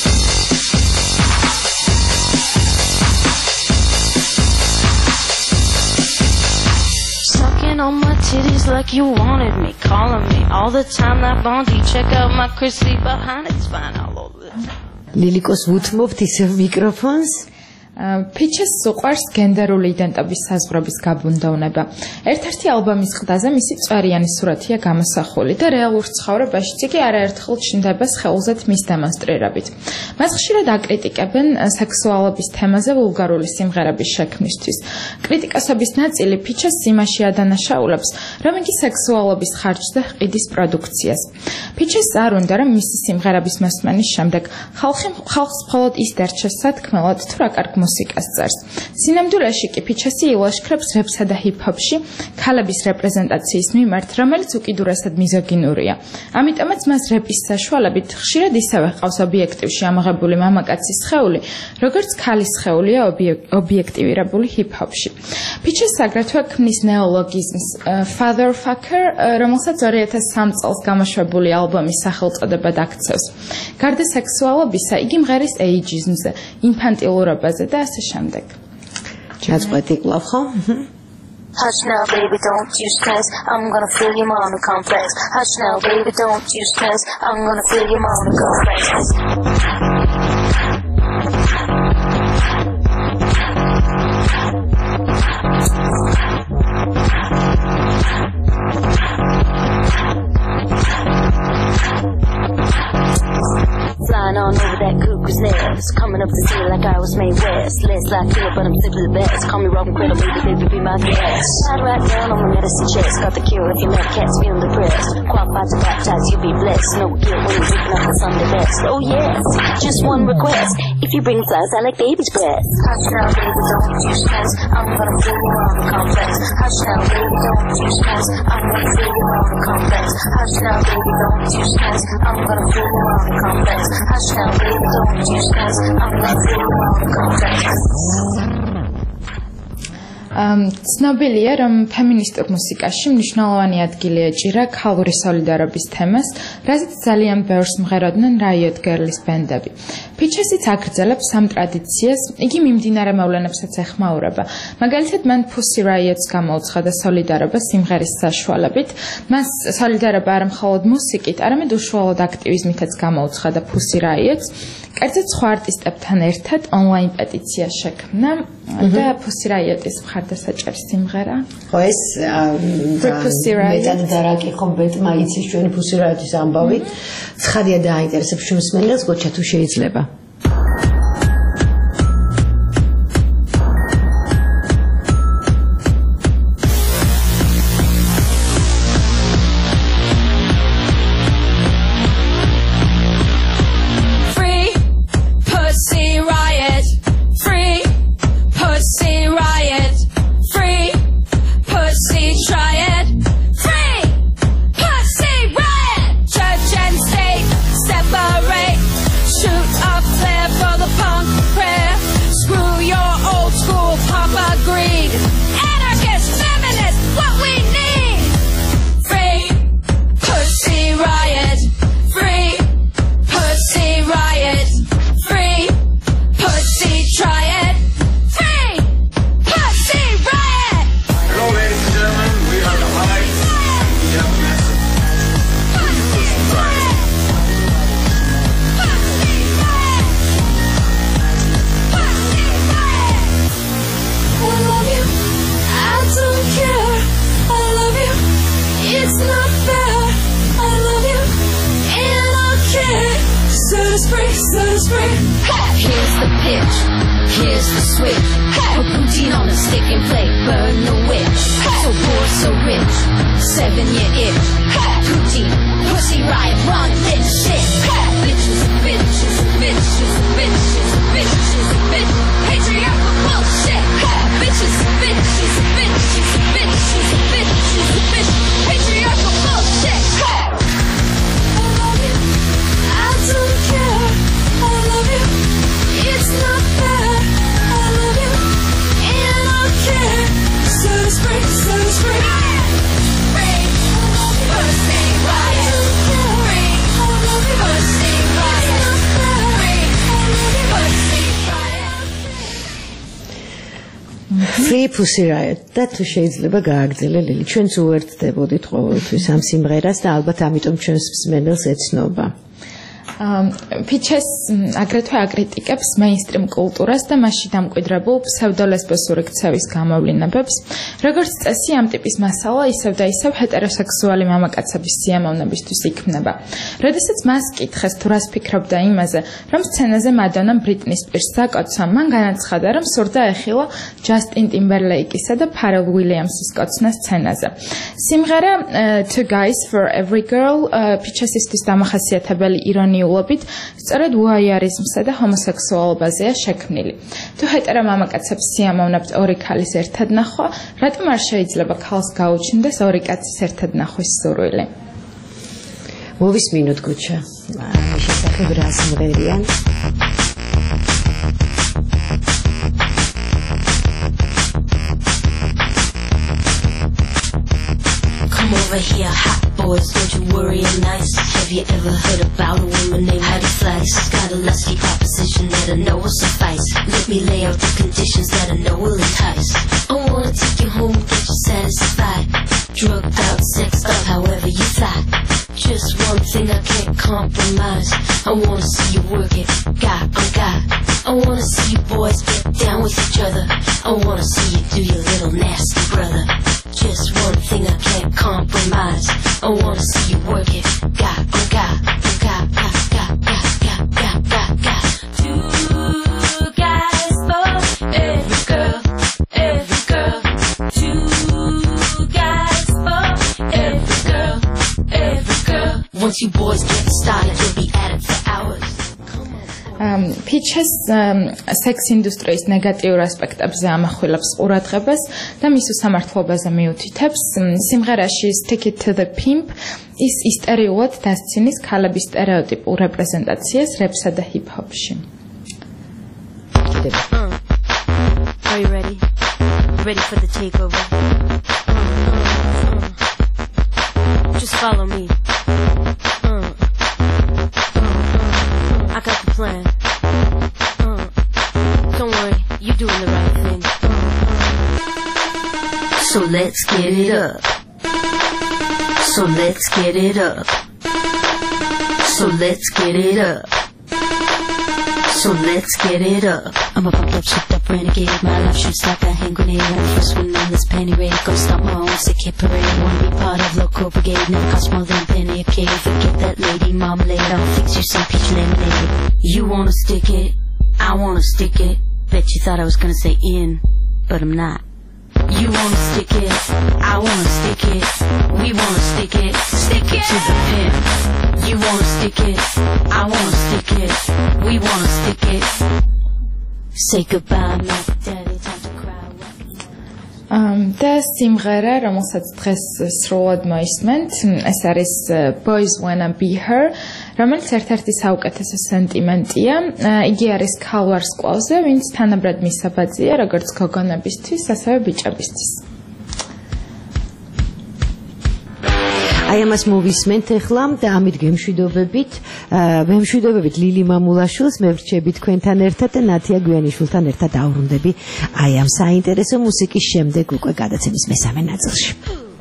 Sucking on my titties like you wanted me, calling me all the time like Blondie. Check out my Chrissy behind, it's fine all over the time. ლილიკოს ვუთმობთ ისევ მიკროფონს ფიჩეს უყვარს გენდერული იდენტობის საზღვრების გაბუნდოვნება. ერთ-ერთი ალბომის ყდაზე მისი წვერიანი სურათია გამოსახული და რეალურ ცხოვრებაშიც იგი არაერთხელ ჩნდება სხეულზეთ მის დემონსტრირებით. მას ხშირად აკრიტიკებენ სექსუალობის თემაზე ვულგარული სიმღერების შექმნისთვის. კრიტიკოსების ნაწილი ფიჩეს იმაში ადანაშაულებს, რომ იგი სექსუალობის ხარჯზე ჰყიდის პროდუქციას. ფიჩეს არ უნდა, რომ მისი სიმღერების მოსმენის შემდეგ ხალხს მხოლოდ ის დარჩეს სათქმელად, თუ რა კარგ მუსიკას წერს. სინამდვილეში კი ფიჩესი ილაშქრებს რეპსა და ჰიპ-ჰოპში ქალების რეპრეზენტაციის მიმართ, რომელიც უკიდურესად მიზოგინურია. ამიტომაც მას რეპის საშუალებით ხშირად ისევე ჰყავს ობიექტივში ამაღებული მამაკაცის სხეული, როგორც ქალის სხეულია ობიექტივირებული ჰიპ-ჰოპში. ფიჩეს აგრეთვე ქმნის ნეოლოგიზმს Fatherfucker, რომელსაც 2003 წელს გამოშვებული ალბომის სახელწოდებად აქცევს. გარდა სექსუალობისა, იგი მღერის ეიჯიზმზე, ინფანტილურობაზე და ასე შემდეგ. ჩაწყვეტი კლავ ხო? Hush now, baby, don't you stress. I'm gonna fill your mama complex. Hush now, baby, don't you stress. I'm gonna fill your mama complex. on over that cuckoo's nest. Coming up to see like I was made west. Less like fear, but I'm simply the best. Call me Robin Cradle, baby, be my guest. Slide right down on my medicine chest. Got the cure if your mad cat's feeling depressed. Qualified to baptize, you'll be blessed. No guilt when you're drinking up the Sunday best. Oh yes, just one request. If you bring flowers, I like baby's breath. Hush now, baby, don't you stress. I'm gonna fill you on the complex. Hush now, baby, don't you stress. I'm gonna fill you on the complex. Hush now, baby, don't you stress. I'm gonna fill you on the complex. Hush now, baby, don't you stress. I'm gonna fill you on the complex. ცნობილია, რომ ფემინისტურ მუსიკაში მნიშვნელოვანი ადგილი ეჭირა ქალური სოლიდარობის თემას, რაზეც ძალიან ბევრს მღეროდნენ Riot Girls ბენდები. Pitches-იც აგრძელებს ამ ტრადიციას, იგი მიმდინარე მოვლენებსაც ეხმაურება. მაგალითად, მან Pussy Riot-ს გამოუცხადა სოლიდარობა სიმღერის საშუალებით. მას სოლიდარობა არა მხოლოდ მუსიკით, არამედ უშუალოდ აქტივიზმითაც გამოუცხადა Pussy Riot-ს. კერძოდ სხვა არტისტებთან ერთად ონლაინ პეტიცია შექმნა და Pussy Riot-ის მხარდასაჭერ სიმღერა. ხო ეს მეტად დარაკი ხომ ბეტმა იცის ჩვენი Pussy Riot-ის ამბავი. ცხადია დააინტერესებს ჩვენს მსმენელს, გოჩა თუ შეიძლება. Here's the pitch, here's the switch. Put poutine on a stick and play burn the witch. So poor, so rich, 7-year itch. Poutine, Pussy Riot, run this shit. Bitches, bitches, bitches, bitches, bitches, bitches. Patriarchal bullshit. Bitches, bitches, bitches, bitches, bitches, bitches. Patriarchal bullshit. I love you, I don't care. I love you, it's not fair. I love you, and I don't care. Set us free, set us free. Free, Pussy Riot. Free, Pussy Riot. Free, Pussy Riot. Free Pussy Riot. და თუ შეიძლება გააგრძელე ლილი. ჩვენც უერთდებოდით ყოველთვის ამ სიმღერას და ალბათ ამიტომ ჩვენს მსმენელს ეცნობა. Pitches აგრეთვე აკრიტიკებს მეინსტრიმ კულტურას და მასში დამკვიდრებულ ფსევდოლესბოსური ქცევის გამოვლინებებს. Როგორც წესი, ამ ტიპის მასალა ისევ და ისევ ჰეტეროსექსუალი მამაკაცების სიამოვნებისთვის იქმნება. როდესაც მას კითხეს, თუ რას ფიქრობდა იმაზე, რომ სცენაზე მადონამ ბრიტნი სპირს საკოცვა, მან განაცხადა, რომ სურდა ეხილა ჯასტინ ტიმბერლეიკისა და ფარელ უილიამსის კოცნა სცენაზე. სიმღერა Two Guys for Every Girl Pitches-ისთვის დამახასიათებელი ირონიულობით სწორედ უაიარიზმსა და ჰომოსექსუალობაზეა შექმნილი. თუ ჰეტერო მამაკაცებს სიამოვნებთ ორი ქალის ერთად ნახვა, რატომ არ შეიძლება ქალს გაუჩნდეს ორი კაცის ერთად ნახვის სურვილი? მოვისმინოთ გუჩა. ამ შესახებ რა სიმღერია? Come over here, hot boys, don't you worry, I'm nice. Have you ever heard about a woman named Hattie Slice? Got a lusty proposition that I know will suffice. Let me lay out the conditions that I know will entice. I wanna take you home, get you satisfied. Drugged out, sexed up, however you fly. Just one thing I can't compromise. I wanna see you work it, God on God. I wanna see you boys get down with each other. I wanna see you do your little nasty brother. Just one thing I can't compromise. I wanna see you work it, God on God, God, God, God, God, God, God, God. Once you boys get started, you'll be at it for hours. Pitches sex industry-ის ნეგატიურ ასპექტებზე ამახვილებს ყურადღებას და მის უსამართლობაზე მიუთითებს. სიმღერაში Stick It to the Pimp ის ისტერიულად დასცინის ქალების სტერეოტიპურ რეპრეზენტაციას რეპსა და ჰიპ-ჰოპში. Are you ready? Ready for the takeover? Just follow me. I got the plan. Don't worry, you're doing the right thing. So let's get it up. So let's get it up. So let's get it up. So let's get it up. I'm a pumped up, shipped up renegade. My life shoots like a hand grenade. I'm the first one on this panty raid. Go stop my own sick hit parade. Wanna be part of local brigade. Never cost more than a penny a cake. Forget that lady marmalade. I'll fix you some peach lemonade. You wanna stick it? I wanna stick it. Bet you thought I was gonna say in, but I'm not. You wanna stick it? I wanna stick it. We wanna stick it. Stick it to the pimp. You wanna stick it? I wanna stick it. We wanna stick it. Say goodbye, Mac Daddy, time to cry. და სიმღერა, რომელსაც დღეს სრულად მოისმენთ, ეს არის Boys Wanna Be Her, რომელიც ერთ-ერთი საუკეთესო სენტიმენტია. იგი არის ქალვარსკვლავზე, ვინც თანაბრად მისაბაძია, როგორც გოგონებისთვის, ასევე ბიჭებისთვის. აი ამას მოვისმენთ ახლა და ამით გემშვიდობებით ლილი მამულაშვილს მე ვრჩები თქვენთან ერთად და ნათია გვიანიშვილთან ერთად დავრუნდები აი ამ საინტერესო მუსიკის შემდეგ უკვე გადაცემის მესამე ნაწილში.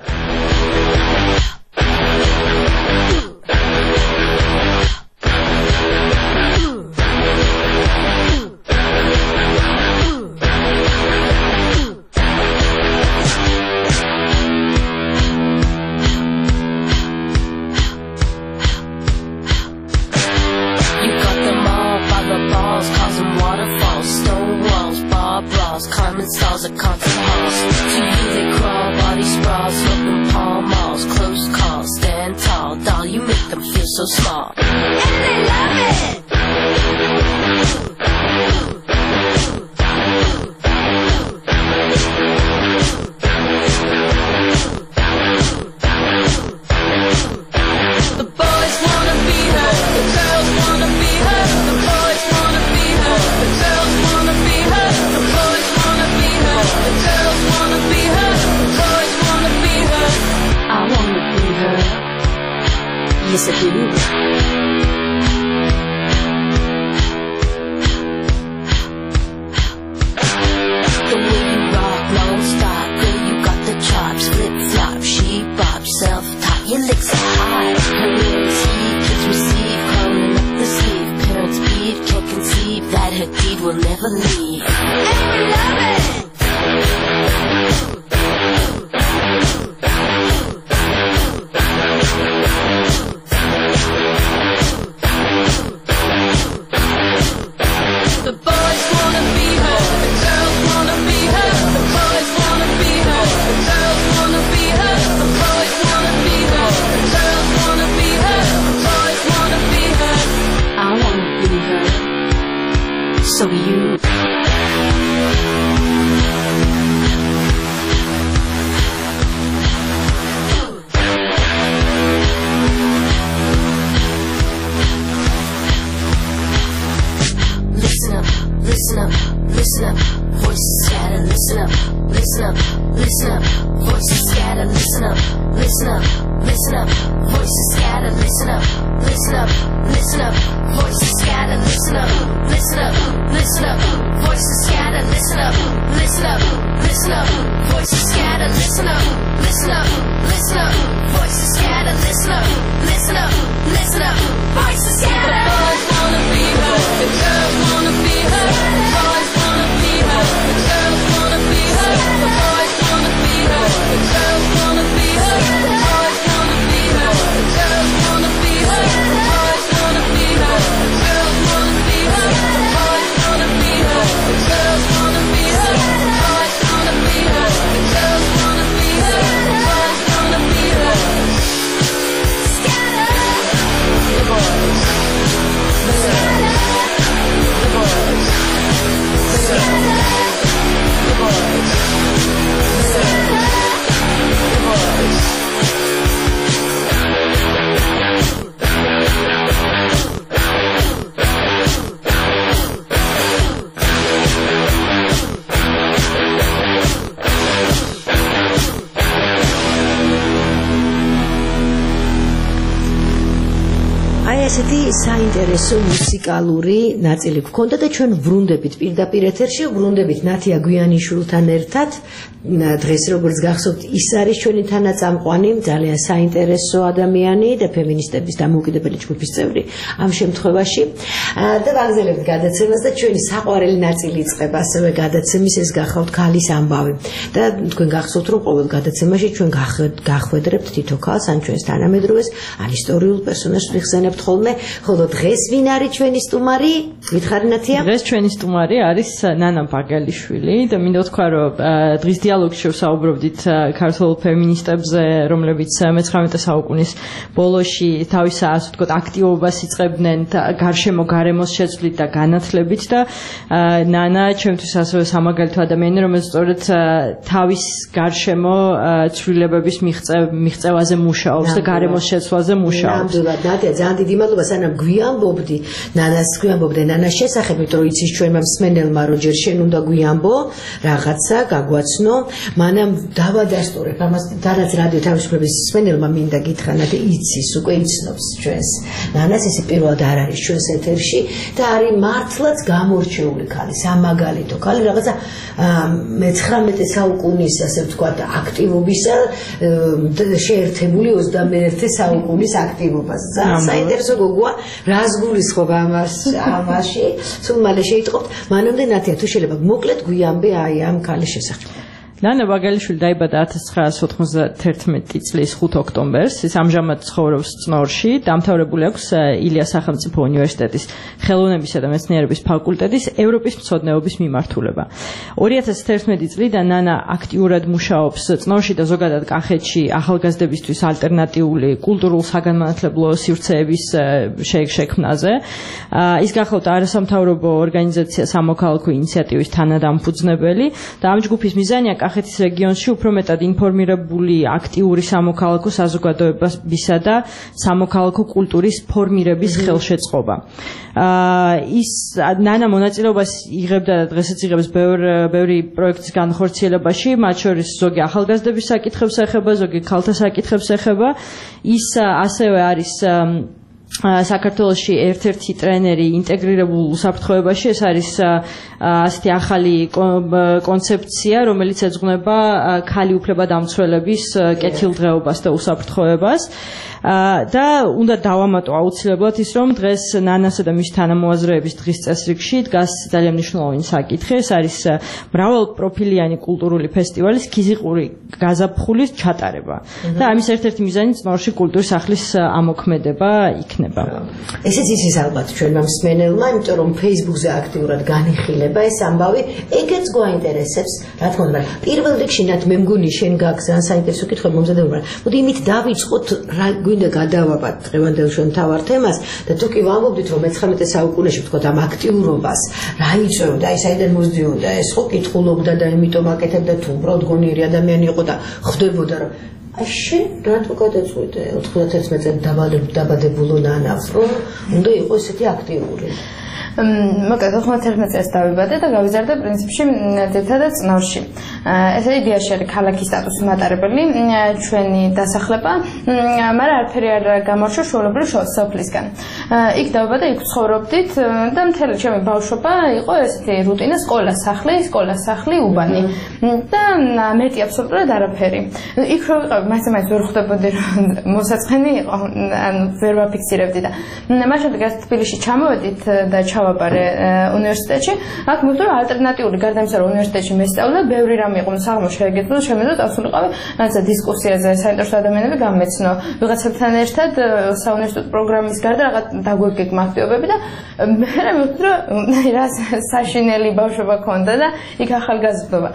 So small, and they love it. The boys wanna be her, the girls wanna be her. The boys wanna be her, the girls wanna be her. The boys wanna be her, the girls wanna be her. The boys wanna be her. I wanna be her. Yes, I do. The way you rock non-stop, girl, you got the chops. Flip-flop, she bop, self-taught, your licks are hot. Her lips heat, kids receive, crawling up the sleeve. Parents beat, can't conceive that her deed will never leave. And we love it. So do you. Listen up, listen up, listen up. Voices scatter, listen up, listen up, listen up. Voices scatter, listen up, listen up, listen up. Voices scatter, listen up, listen up, listen up. Voices scatter, listen up, listen up, listen up. Voices scatter, listen up, listen up, listen up. Voices scatter, listen up, listen up, listen up. Voices scatter, listen up, listen up, listen up. Voices scatter. The boys wanna be her, the girls wanna be her. The boys wanna be her, the girls wanna be her. The boys wanna be her, the girls wanna be her. The boys wanna be her, the girls wanna be her. The boys wanna be her, the girls wanna be her. The boys wanna be her, the girls wanna be her. The boys wanna be her, the girls wanna be her. The boys wanna be her. Scatter. აი ესეთი საინტერესო მუსიკალური ნაწილი გქონდა და ჩვენ ვრუნდებით პირდაპირ ეთერში, ვრუნდებით ნათია გვიანიშვილთან ერთად. დღეს როგორც გახსოვთ, ის არის ჩვენი თანაწამყვანი, ძალიან საინტერესო ადამიანი და ფემინისტების დამოუკიდებელი ჯგუფის წევრი ამ შემთხვევაში. და ვაგზელებთ გადაცემას და ჩვენი საყვარელი ნაწილი იწყება ასევე გადაცემის, ეს გახავთ ქალის ამბავი. და თქვენ გახსოვთ, რომ ყოველ გადაცემაში ჩვენ გახვედრებთ თითო ქალს, ან ჩვენს თანამედროვეს, ან ისტორიულ პერსონაჟს ვიხსენებთ ხოლმე, ხოლო დღეს ვინ არის ჩვენი სტუმარი? გითხარი ნათია? დღეს ჩვენი სტუმარი არის ნანა ბაგელიშვილი და მინდა ვთქვა, რომ დღის დიალოგში ვსაუბრობდით ქართულ ფემინისტებზე, რომლებიც მე-19 საუკუნის ბოლოში თავის ასე ვთქვათ აქტივობას იწყებდნენ გარემოს შეცვლით და განათლებით და ნანა ჩემთვის ასევე სამაგალითო ადამიანი, რომელიც სწორედ თავის გარშემო ცვლილებების მიღწევაზე მუშაობს და გარემოს შეცვლაზე მუშაობს. ნამდვილად ნათია, ძალიან დიდი მადლობა, სანამ გვიამბობდი ნანას შესახებ, იმიტომ რომ იცის ჩვენმა მსმენელმა, რომ ჯერ შენ უნდა გვიამბო რაღაცა, გაგვაცნო, მანამ დავადასტურებ ამას, დანაც რადიო თავისუფლების მსმენელმა მინდა გითხრა, ნათია იცის, უკვე იცნობს ჩვენს ნანას, ესე პირველად არ არის ჩვენს ეთერში და არის მართლაც გამორჩეული ქალი, სამაგალითო ქალი, რაღაცა მე-19 საუკუნის, ასე ვთქვათ, აქტივობისა შეერთებული 21 საუკუნის აქტივობას. ძალიან საინტერესო გოგოა, რას გულისხმობ ამაში, სულ მალე შეიტყობთ. მანამდე ნათია, თუ შეიძლება მოკლედ გვიამბე აი ამ ქალის შესახებ. ნანა ბაგელიშვილი დაიბადა 1991 წლის 5 ოქტომბერს. ის ამჟამად ცხოვრობს წნორში. დამთავრებული აქვს ილიას სახელმწიფო უნივერსიტეტის ხელოვნებისა და მეცნიერების ფაკულტეტის ევროპის მცოდნეობის მიმართულება. 2011 წლიდან ნანა აქტიურად მუშაობს წნორში და ზოგადად კახეთში ახალგაზრდებისთვის ალტერნატიული კულტურულ საგანმანათლებლო სივრცეების შექმნაზე. ის გახლავთ არასამთავრობო ორგანიზაცია სამოქალაქო ინიციატივის თანადამფუძნებელი და ამ ჯგუფის მიზანია კახეთის რეგიონში უფრო მეტად ინფორმირებული აქტიური სამოქალაქო საზოგადოებისა და სამოქალაქო კულტურის ფორმირების ხელშეწყობა. ის ნანა მონაწილეობას იღებდა და დღესაც იღებს ბევრი პროექტის განხორციელებაში, მათ შორის ზოგი ახალგაზრდების საკითხებს ეხება, ზოგი ქალთა საკითხებს ეხება. ის ასევე არის საქართველოში ერთ-ერთი ტრენერი ინტეგრირებულ უსაფრთხოებაში. ეს არის ასეთი ახალი კონცეფცია, რომელიც ეძღვნება ქალი უფლებადამცველების კეთილდღეობას და უსაფრთხოებას. და უნდა დავამატო აუცილებლად ის, რომ დღეს ნანასა და მის თანამოაზრეების დღის წესრიგში დგას ძალიან მნიშვნელოვანი საკითხი. ეს არის მრავალპროფილიანი კულტურული ფესტივალის ქიზიყური გაზაფხულის ჩატარება. და ამის ერთ-ერთი მიზანი წნორში კულტურის სახლის ამოქმედება იქნება. ესეც იცის ალბათ ჩვენმა მსმენელმა, იმიტომ რომ Facebook-ზე აქტიურად განიხილება ეს ამბავი, ეგეც გვაინტერესებს, რა თქმა უნდა. პირველ რიგში ნათ მე მგონი შენ გაქვს ძალიან საინტერესო კითხვები მომზადებულა. მოდი იმით დავიწყოთ, რა გვინდა გადავაბად დღევანდელ ჩვენ მთავარ თემას და თუ კი ვამბობდით რომ მე-19 საუკუნეში ვთქვათ ამ აქტიურობას რა იწევდა, აი საიდან მოსდიოდა, ეს ხო კითხულობდა და იმიტომ აკეთებდა, თუ უბრალოდ გონიერი ადამიანი იყო და ხვდებოდა რომ აი შენ რატო გადაწყვიტე 91 წელს დაბადებულო ნანას რომ უნდა იყოს ესეთი აქტიური? მოკლედ 91 წელს დავიბადე და გავიზარდე პრინციპში ძირითადად წნორში. ესე იდეაში არის ქალაქის სტატუსი მატარებელი ჩვენი დასახლება, მაგრამ არაფერი არ გამორჩა ჩვეულებრივ სოფლისგან. იქ დავიბადე, იქ ცხოვრობდით და მთელი ჩემი ბავშვობა იყო ესეთი რუტინა, სკოლა-სახლი, უბანი და მეტი აბსოლუტურად არაფერი. იქ რო ვიყავი, მაინც ვერ ხვდებოდი რომ მოსაწყენი იყო, ანუ ვერ ვაფიქსირებდი და მას შემდეგ თბილისში ჩამოვედით და ჩავაბარე უნივერსიტეტში. აქ მივხვდი რომ ალტერნატიული გარდა იმისა რომ უნივერსიტეტში მესწავლე, ბევრი რამე იყო საღამოს შეეგეთო და შემიძლია წასულიყავი რაღაცა დისკუსიაზე, საინტერესო ადამიანები გამეცნო. ვიღაცებთან ერთად საუნივერსიტეტო პროგრამის გარდა რაღაც დაგვეგეგმა აქტივობები და მე მივხვდი რომ რა საშინელი ბავშვობა ქონდა და იქ ახალგაზრდობა.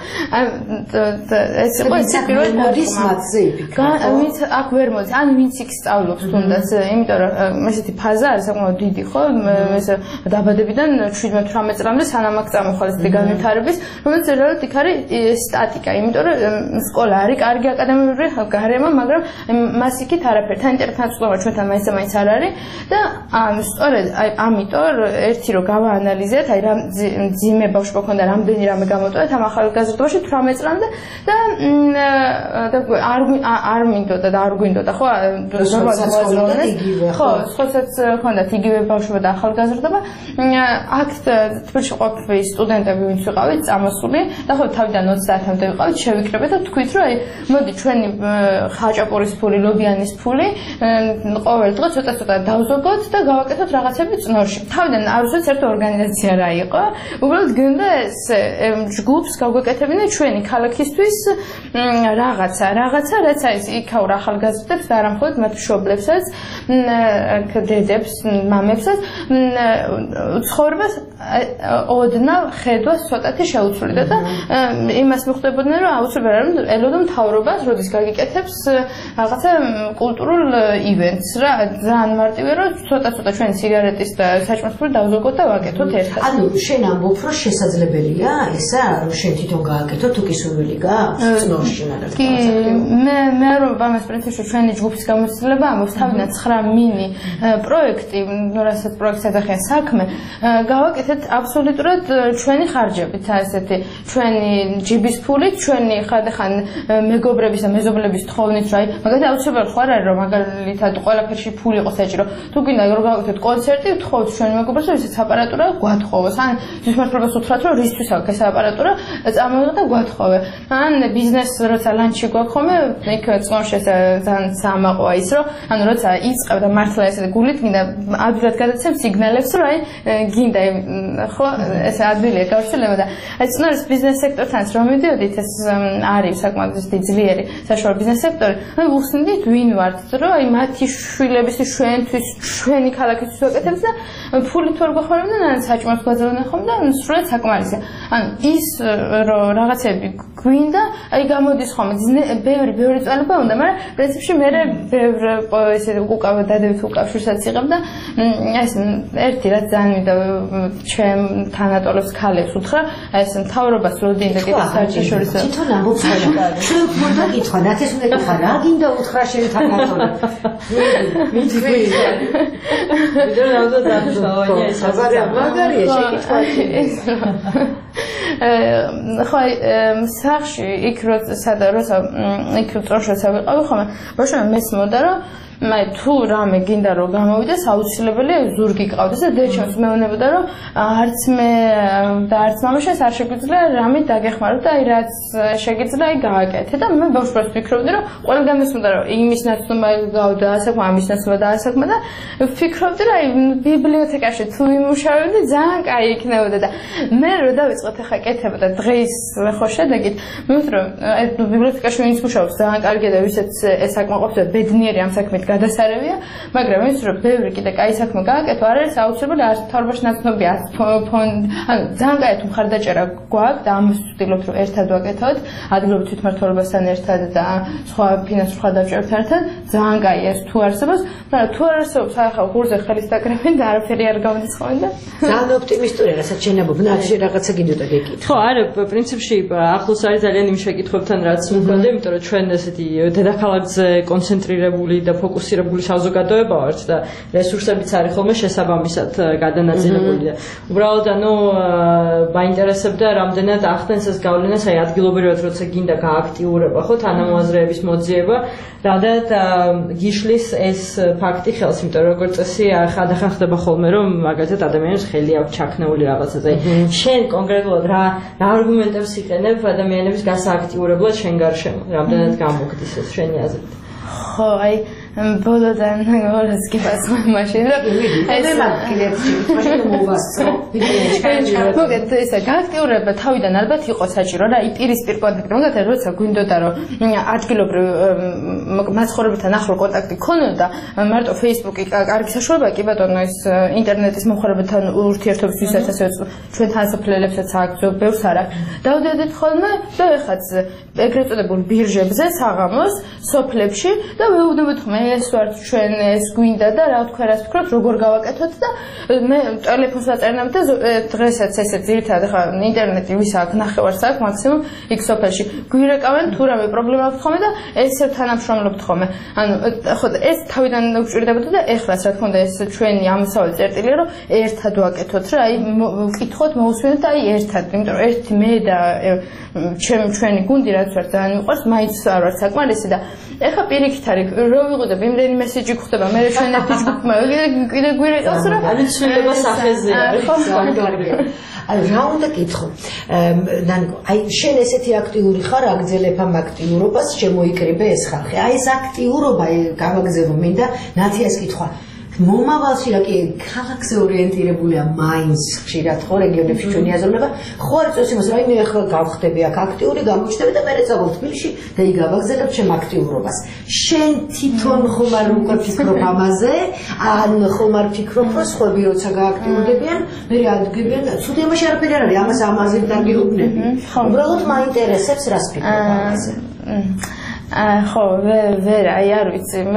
ეს იყო ეს პირველი მოდის მათზე იფიქრა. აქ ვერ მოდის, ან ვინც იქ სწავლობს თუნდაც, იმიტომ რომ ესეთი ფაზა არის საკმაოდ დიდი, ხო? ეს დაბადებიდან 17-18 წლამდე სანამ აქ წამოხვალეს განვითარების, რომელიც რეალურად იქ არის სტატიკა, იმიტომ რომ სკოლა არის კარგი აკადემიური გარემო, მაგრამ მას იქით არაფერი, თან ინტერნეტთან წყობა ჩვენთან მაინც არ არის და სწორედ ამიტომ ერთი რომ გავაანალიზეთ, აი რა ძიმე ბავშვობა ქონდა, რამდენი რამე გამოტოვეთ ამ ახალგაზრდობაში 18 წლამდე და არ მინდოდა და არ გვინდოდა ხო ხო სხვასაც ხონდათ იგივე ბავშვობა და ახალგაზრდობა აქ თბილისში ყოფილი სტუდენტები ვინც ვიყავით წამოსული და ხო თავიდან 30-მდე ვიყავით შევიკრებეთ და თქვით რომ აი მოდი ჩვენი ხაჭაპურის ფული ლობიანის ფული ყოველ დღე ცოტა დავზოგოთ და გავაკეთოთ რაღაცები წნორში თავიდან არ ვიცით ერთ ორგანიზაცია რა იყო უბრალოდ გინდა ეს ჯგუფს გავგეკეთებინა ჩვენი ქალაქისთვის რაღაცა რაც არის იქაურ ახალგაზრდებს და არა მხოლოდ მათ მშობლებსაც დედებს მამებსაც ცხოვრებას ოდნავ ხედვას ცოტათი შეუცვლიდა და იმას მიხვდებოდნენ რომ აუცილებლად ელოდა მთავრობას როდის გაგიკეთებს რაღაცა კულტურულ ივენტს რა ძალიან მარტივია რომ ცოტა ჩვენი სიგარეტის და საჭმელს დავზოგოთ და ვაკეთოთ ერთად ანუ შენ ამბობ რომ შესაძლებელია ესა რომ შენ თვითონ გააკეთო თუ კი სურვილი გაქვს წნორში კი მე რომ ამას პრინციპში ჩვენი ჯგუფის გამოცდილება ამბობს თავიდან 9 მინი პროექტი რასაც პროექტს ეძახიან საქმე გავაკეთეთ აბსოლუტურად ჩვენი ხარჯებით ესეთი ჩვენი ჯიბის ფულით ჩვენი ხანდახან მეგობრების და მეზობლების თხოვნით რა მაგალითად აუცილებლად ხო არ არის რომ მაგალითად ყველაფერში ფული იყოს საჭირო თუ გინდა რომ გავაკეთოთ კონცერტი ვთხოვთ ჩვენი მეგობრებს რომ ისეთ აპარატურა გვათხოვოს ან ძისმართლობას უთხრათ რომ რისთვის აქვს ეს აპარატურა წამოიღეთ და გვათხოვე ან ბიზნესს როცა ლანჩი გვაქვს ხოლმე იქ წონში ძალიან სამაყოა ის რომ ანუ როცა იწყებ და მართლა ესე გულით გინდა ადვილად გადაცემ სიგნალებს რომ აი გინდა ხო ეს ადვილია გავრცელება და აი წნორის ბიზნეს სექტორთანაც რომ მივიდოდით ეს არის საკმაოდ ძლიერი საშუალო ბიზნეს სექტორი აი ვუხსნით ვინ ვართ რომ აი მათი შვილების ჩვენთვის ჩვენი ქალაქისთვის ვაკეთებთ და ფული თუ არ გვახმარებდნენ ან საჭმელს გვაძლევდნენ ხომ და სრულად საკმარისია ანუ ის რომ რაღაცები გვინდა აი გამოდის ხომ ბევრი წვალება უნდა მაგრამ პრინციპში მე ბევრ ესე უკავ დადებით უკავშირსაც იღებ და ეს ერთი რაც ძალიან მინდა ჩემ თანატოლებს ქალებს უთხრა ეს მთავრობას როდი და კიდე საერთაშორისო თვითონ ამბობს ჩვენ უნდა კითხვა ნათეს უნდა კითხვა რა გინდა უთხრა შენ თანატოლებს ვიცი ვიდრე რამდა დაწყავია ეს მაგარია შეკითხვა ხო სახში იქ როცა იქ წორშოცა ვიყავი ხოლმე ბავშვებმა მესმოდა რომ მე თუ რამე გინდა რომ გამოვიდეს აუცილებელია ზურგი გყავდეს და დეჩემს მეუბნებოდა რომ არც მე და არც მამაშენს არ შეგვიძლია რამე დაგეხმაროთ და აი რაც შეგიძლია აი გააკეთე და მე ბავშვებს ვფიქრობდი რომ ყველგან მესმოდა რომ იმის ნაცნობა გავდა ასაკმა ამის ნაცნობა და ასაკმა და ვფიქრობდი რომ აი ბიბლიოთეკაში თუ იმუშავებდი ძალიან კაი იქნებოდა და მე რო დავიწყოთ ახლა კეთება და დღეს ხო შედეგით მე ვთქვი რომ აი ბიბლიოთეკაში ვინც მუშაობს ძალიან კარგია და ვისაც ეს საკმაყოფილო ბედნიერი ამ საქმით გადასარევია, მაგრამ ის რომ ბევრი კიდე კაი საქმე გააკეთო, არ არის აუცილებელი არც თავრობაში ნაცნობი, არც ფონდ, ანუ ძალიან კაი თუ მხარდაჭერა გვაქვს და ამას ვცდილობთ რომ ერთად ვაკეთოთ, ადგილობრივ თვითმმართველობასთან ერთად და სხვა ფინანსურ მხარდაჭერებთან ერთად, ძალიან კაი ეს თუ არსებობს, მაგრამ თუ არ არსებობს, ახლა გულზე ხელის დაკრებენ და არაფერი არ გამოდის ხოლმე და ძალიან ოპტიმისტურია, რასაც შენაბობ, ნახე რაღაცა გინდოდა გეკითხო. ხო, არა, პრინციპში ახლოს არის ძალიან იმ შეკითხვებთან, რაც მქონდა, იმიტომ რომ ჩვენ ესეთი დედაქალაქზე კონცენტრირებული და ფოკუსირებული საზოგადოება ვართ და რესურსებიც არის ხოლმე შესაბამისად გადანაწილებული და უბრალოდ ანუ მაინტერესებდა რამდენად ახდენს ეს გავლენას აი ადგილობრივად როცა გინდა გააქტიურება ხო თანამოაზრეების მოძიება რადგან გიშლის ეს ფაქტი ხელს იმიტომ რომ როგორც წესი ხანდახან ხდება ხოლმე რომ მაგალითად ადამიანებს ხელი აქვს ჩაქნეული რაღაცაზე შენ კონკრეტულად რა არგუმენტებს იყენებ ადამიანების გასააქტიურებლად შენ გარშემო რამდენად გამოგდის ეს შენი აზრით ხო აი ბოლოდან ორას კი პასუხ მაშინ რომ ეს კიდევ მაშინ მოვასწრო მოგეთ ესა გააქტიურება თავიდან ალბათ იყო საჭირო რა იპირისპირ კონტაქტი მაგალითად როცა გვინდოდა რომ ადგილობრივ მაცხოვრებელთან ახლო კონტაქტი ქონოდა მარტო Facebook-ი კარგი საშუალებაა კი ბატონო ეს ინტერნეტის მომხმარებელთან ურთიერთობის ვისაც ასე ჩვენ თანასოფლელებსაც აქვს ბევრს არ აქვს დავდედით ხოლმე და ეხაც ეგრეთ წოდებულ ბირჟებზე საღამოს სოფლებში და ვეუბნებით ხომ ეს ვარ ჩვენ ეს გვინდა და რა თქვა რას ვფიქრობთ როგორ გავაკეთოთ და მე ტელეფონს აწერნავ და დღესაც ესე ძირითადად ხა ინტერნეტი ვის აქვს ნახევარს აქვს მაქსიმუმ იქ სოფელში გვირეკავენ თუ რამე პრობლემა აქვს ხოლმე და ესე თანამშრომლობთ ხოლმე ანუ ხო ეს თავიდან გვჭირდებოდა და ეხლა რა თქმა უნდა ეს ჩვენი ამსავალი წერტილია რომ ერთად ვაკეთოთ რა აი ვკითხოთ მოусვენოთ და აი ერთად იმიტომ რომ ერთი მე და ჩვენი გუნდი რაც ვარ ძალიან მიყვარს მაინც არ ვარ საკმარისი და ეხა პირიქით არის რომ ვიყიდებ იმდენი მესეჯი გხვდება მე ჩვენ ერთის გქმა კიდე გვირეწავს რა ანუ ცვლილება სახეზე არის აი რა უნდა კითხო ნანიკო აი შენ ესეთი აქტიური ხარ აგძელებ ამ აქტიურობას შემოიკრიბე ეს ხალხი აი ეს აქტიურობა გავაგზავნო მინდა ნათიას კითხვა მომავალში რა კი ქალაქზე ორიენტირებულია მაინც ხშირად ხო რეგიონებში ჩვენი აზროვნება ხო არ წეს იმას რა მე ახლა გავხდები აქ აქტიური გამოჩნდები და მე წავალ თბილისში და იგავაგზელებ ჩემ აქტიურობას შენ თვითონ ხომ არ უკვე ფიქრობ ამაზე ან ხომ არ ფიქრობ რომ სხვები როცა გააქტიურდებიან მე ადგებიან ცუდი ამაში არაფერი არ არის ამას ამაზე დაგიუბნები უბრალოდ მაინტერესებს რას ფიქრობ ამაზე ხო ვერ აი არ ვიცი მე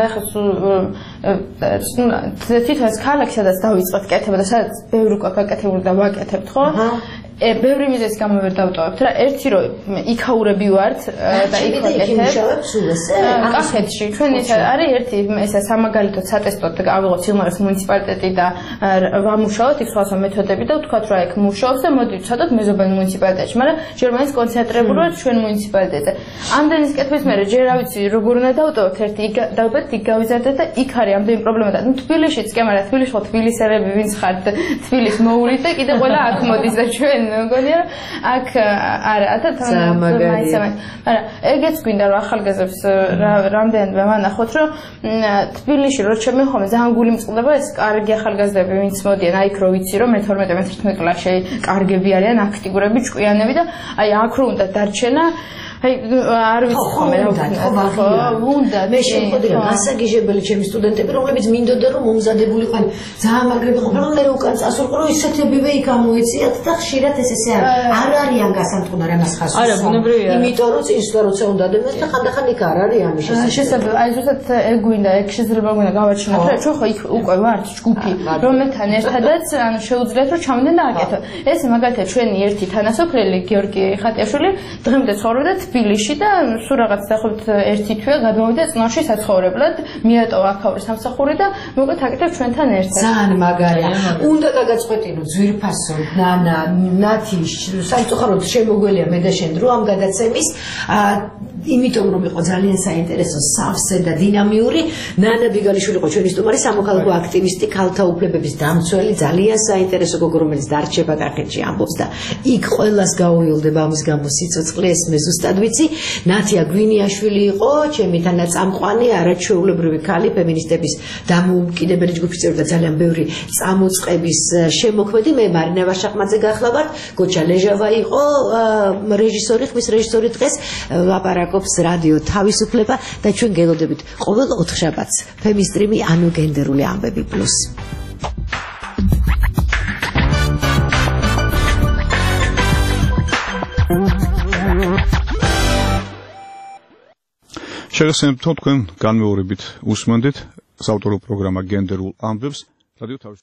თვითონ ქალაქ სადაც დავიწყეთ კეთება და სადაც ბევრი უკვე გაკეთებული და ვაკეთებთ ხო ბევრი მიზეზის გამო ვერ დავტოვებთ რა ერთი რომ იქაურები ვართ და იქ ვაკეთებ კახეთში ჩვენი არის ერთი ესა სამაგალითო სატესტოდ ავიღოთ სილმარის მუნიციპალიტეტი და ვამუშაოთ ის სხვადასხვა მეთოდები და ვთქვათ რომ აქ მუშაობს და მოდი ვცადოთ მეზობელ მუნიციპალიტეტში მაგრამ ჯერ მაინც კონცენტრირებული ვართ ჩვენ მუნიციპალიტეტზე ამდენის კეთების მერე ჯერ რა ვიცი როგორ უნდა დავტოვებთ ერთი დავბეთ იქ გავიზარდეთ და იქ არის ამდენი პრობლემა და თბილისშიც კი მაგრამ თბილისში ხო თბილისელები ვინც ხართ თბილისს მოულით და კიდე ყველა აქ მოდის და ჩვენ მგონია აქ არა და მაგრამ ეგეც გვინდა რომ ახალგაზრდებს რამდენადმე ვანახოთ რომ თბილისში რო ჩემი ხომ ძალიან გული მწყდება ეს კარგი ახალგაზრდები ვინც მოდიან აი იქ რო ვიცი რომ მე-12 კლასში კარგები არიან აქტიურები ჭკვიანები და აი აქ რო უნდა დარჩენა აი არ ვიცი ხომ რა უნდა მე შევხვდი რა გასაგიჟებელი ჩემი სტუდენტები რომლებიც მინდოდა რომ მომზადებულიყან ძალიან მაგრები ყოფილიყო მე უკან წასულიყო რომ ისეთებივე იქ ამოეციათ და ხშირად ესე არ არიან გასამწყდა რამას ხას არა ბუნებრივია იმიტომ რომ წინსვლა როცა უნდა დადებას და ხანდახან იქ არ არის ამის შესაძლებელი აი ზუსტად ეგ გვინდა ეგ შეიძლება გვინდა გავაჩინოთ რა ჩვენ ხო იქ უკვე ვართ ჯგუფი რომელთან ერთადაც ანუ შეუძლიათ რომ ჩავდნენ და აკეთოთ ეს მაგალითად ჩვენი ერთი თანასოფლელი გიორგი ხატიაშვილი დღემდე ცხოვრობდა თბილისში და სულ რაღაც დაახლოებით ერთი თვე გადმოვიდა წნოში საცხოვრებლად მიატოვა აქაური სამსახური და მოკლედ აკეთებ ჩვენთან ერთად ძალიან მაგარია უნდა გაგაწყვეტინო ძვირფასო ნანა ნათი სამწუხაროდ შემოგველია მე და შენ დრო ამ გადაცემის იმიტომ რომ იყო ძალიან საინტერესო სავსე და დინამიური ნანა ბიგალიშვილი იყო ჩვენი სტუმარი სამოქალაქო აქტივისტი ქალთა უფლებების დამცველი ძალიან საინტერესო გოგო რომელიც დარჩება კახეთში ამბობს და იქ ყველას გაუილდება ამის გამო სიცოცხლე ეს მე ზუსტად ვიცი ნათია გვინიაშვილი იყო ჩემი თანაწამყვანი არაჩვეულებრივი ქალი ფემინისტების დამოუკიდებელი ჯგუფის წევრი და ძალიან ბევრი წამოწყების შემოქმედი მე მარინა ვაშახმაძე გახლავართ გოჩა ლეჟავა იყო რეჟისორი ხმის რეჟისორი დღეს ლაპარაკობს რადიო თავისუფლება და ჩვენ გელოდებით ყოველ ოთხშაბათს ფემისტრიმი ანუ გენდერული ამბები პლუს შეგახსენებთ თქვენ განმეორებით უსმენდით საავტორო პროგრამა გენდერულ ამბებს რადიო თავისუფლება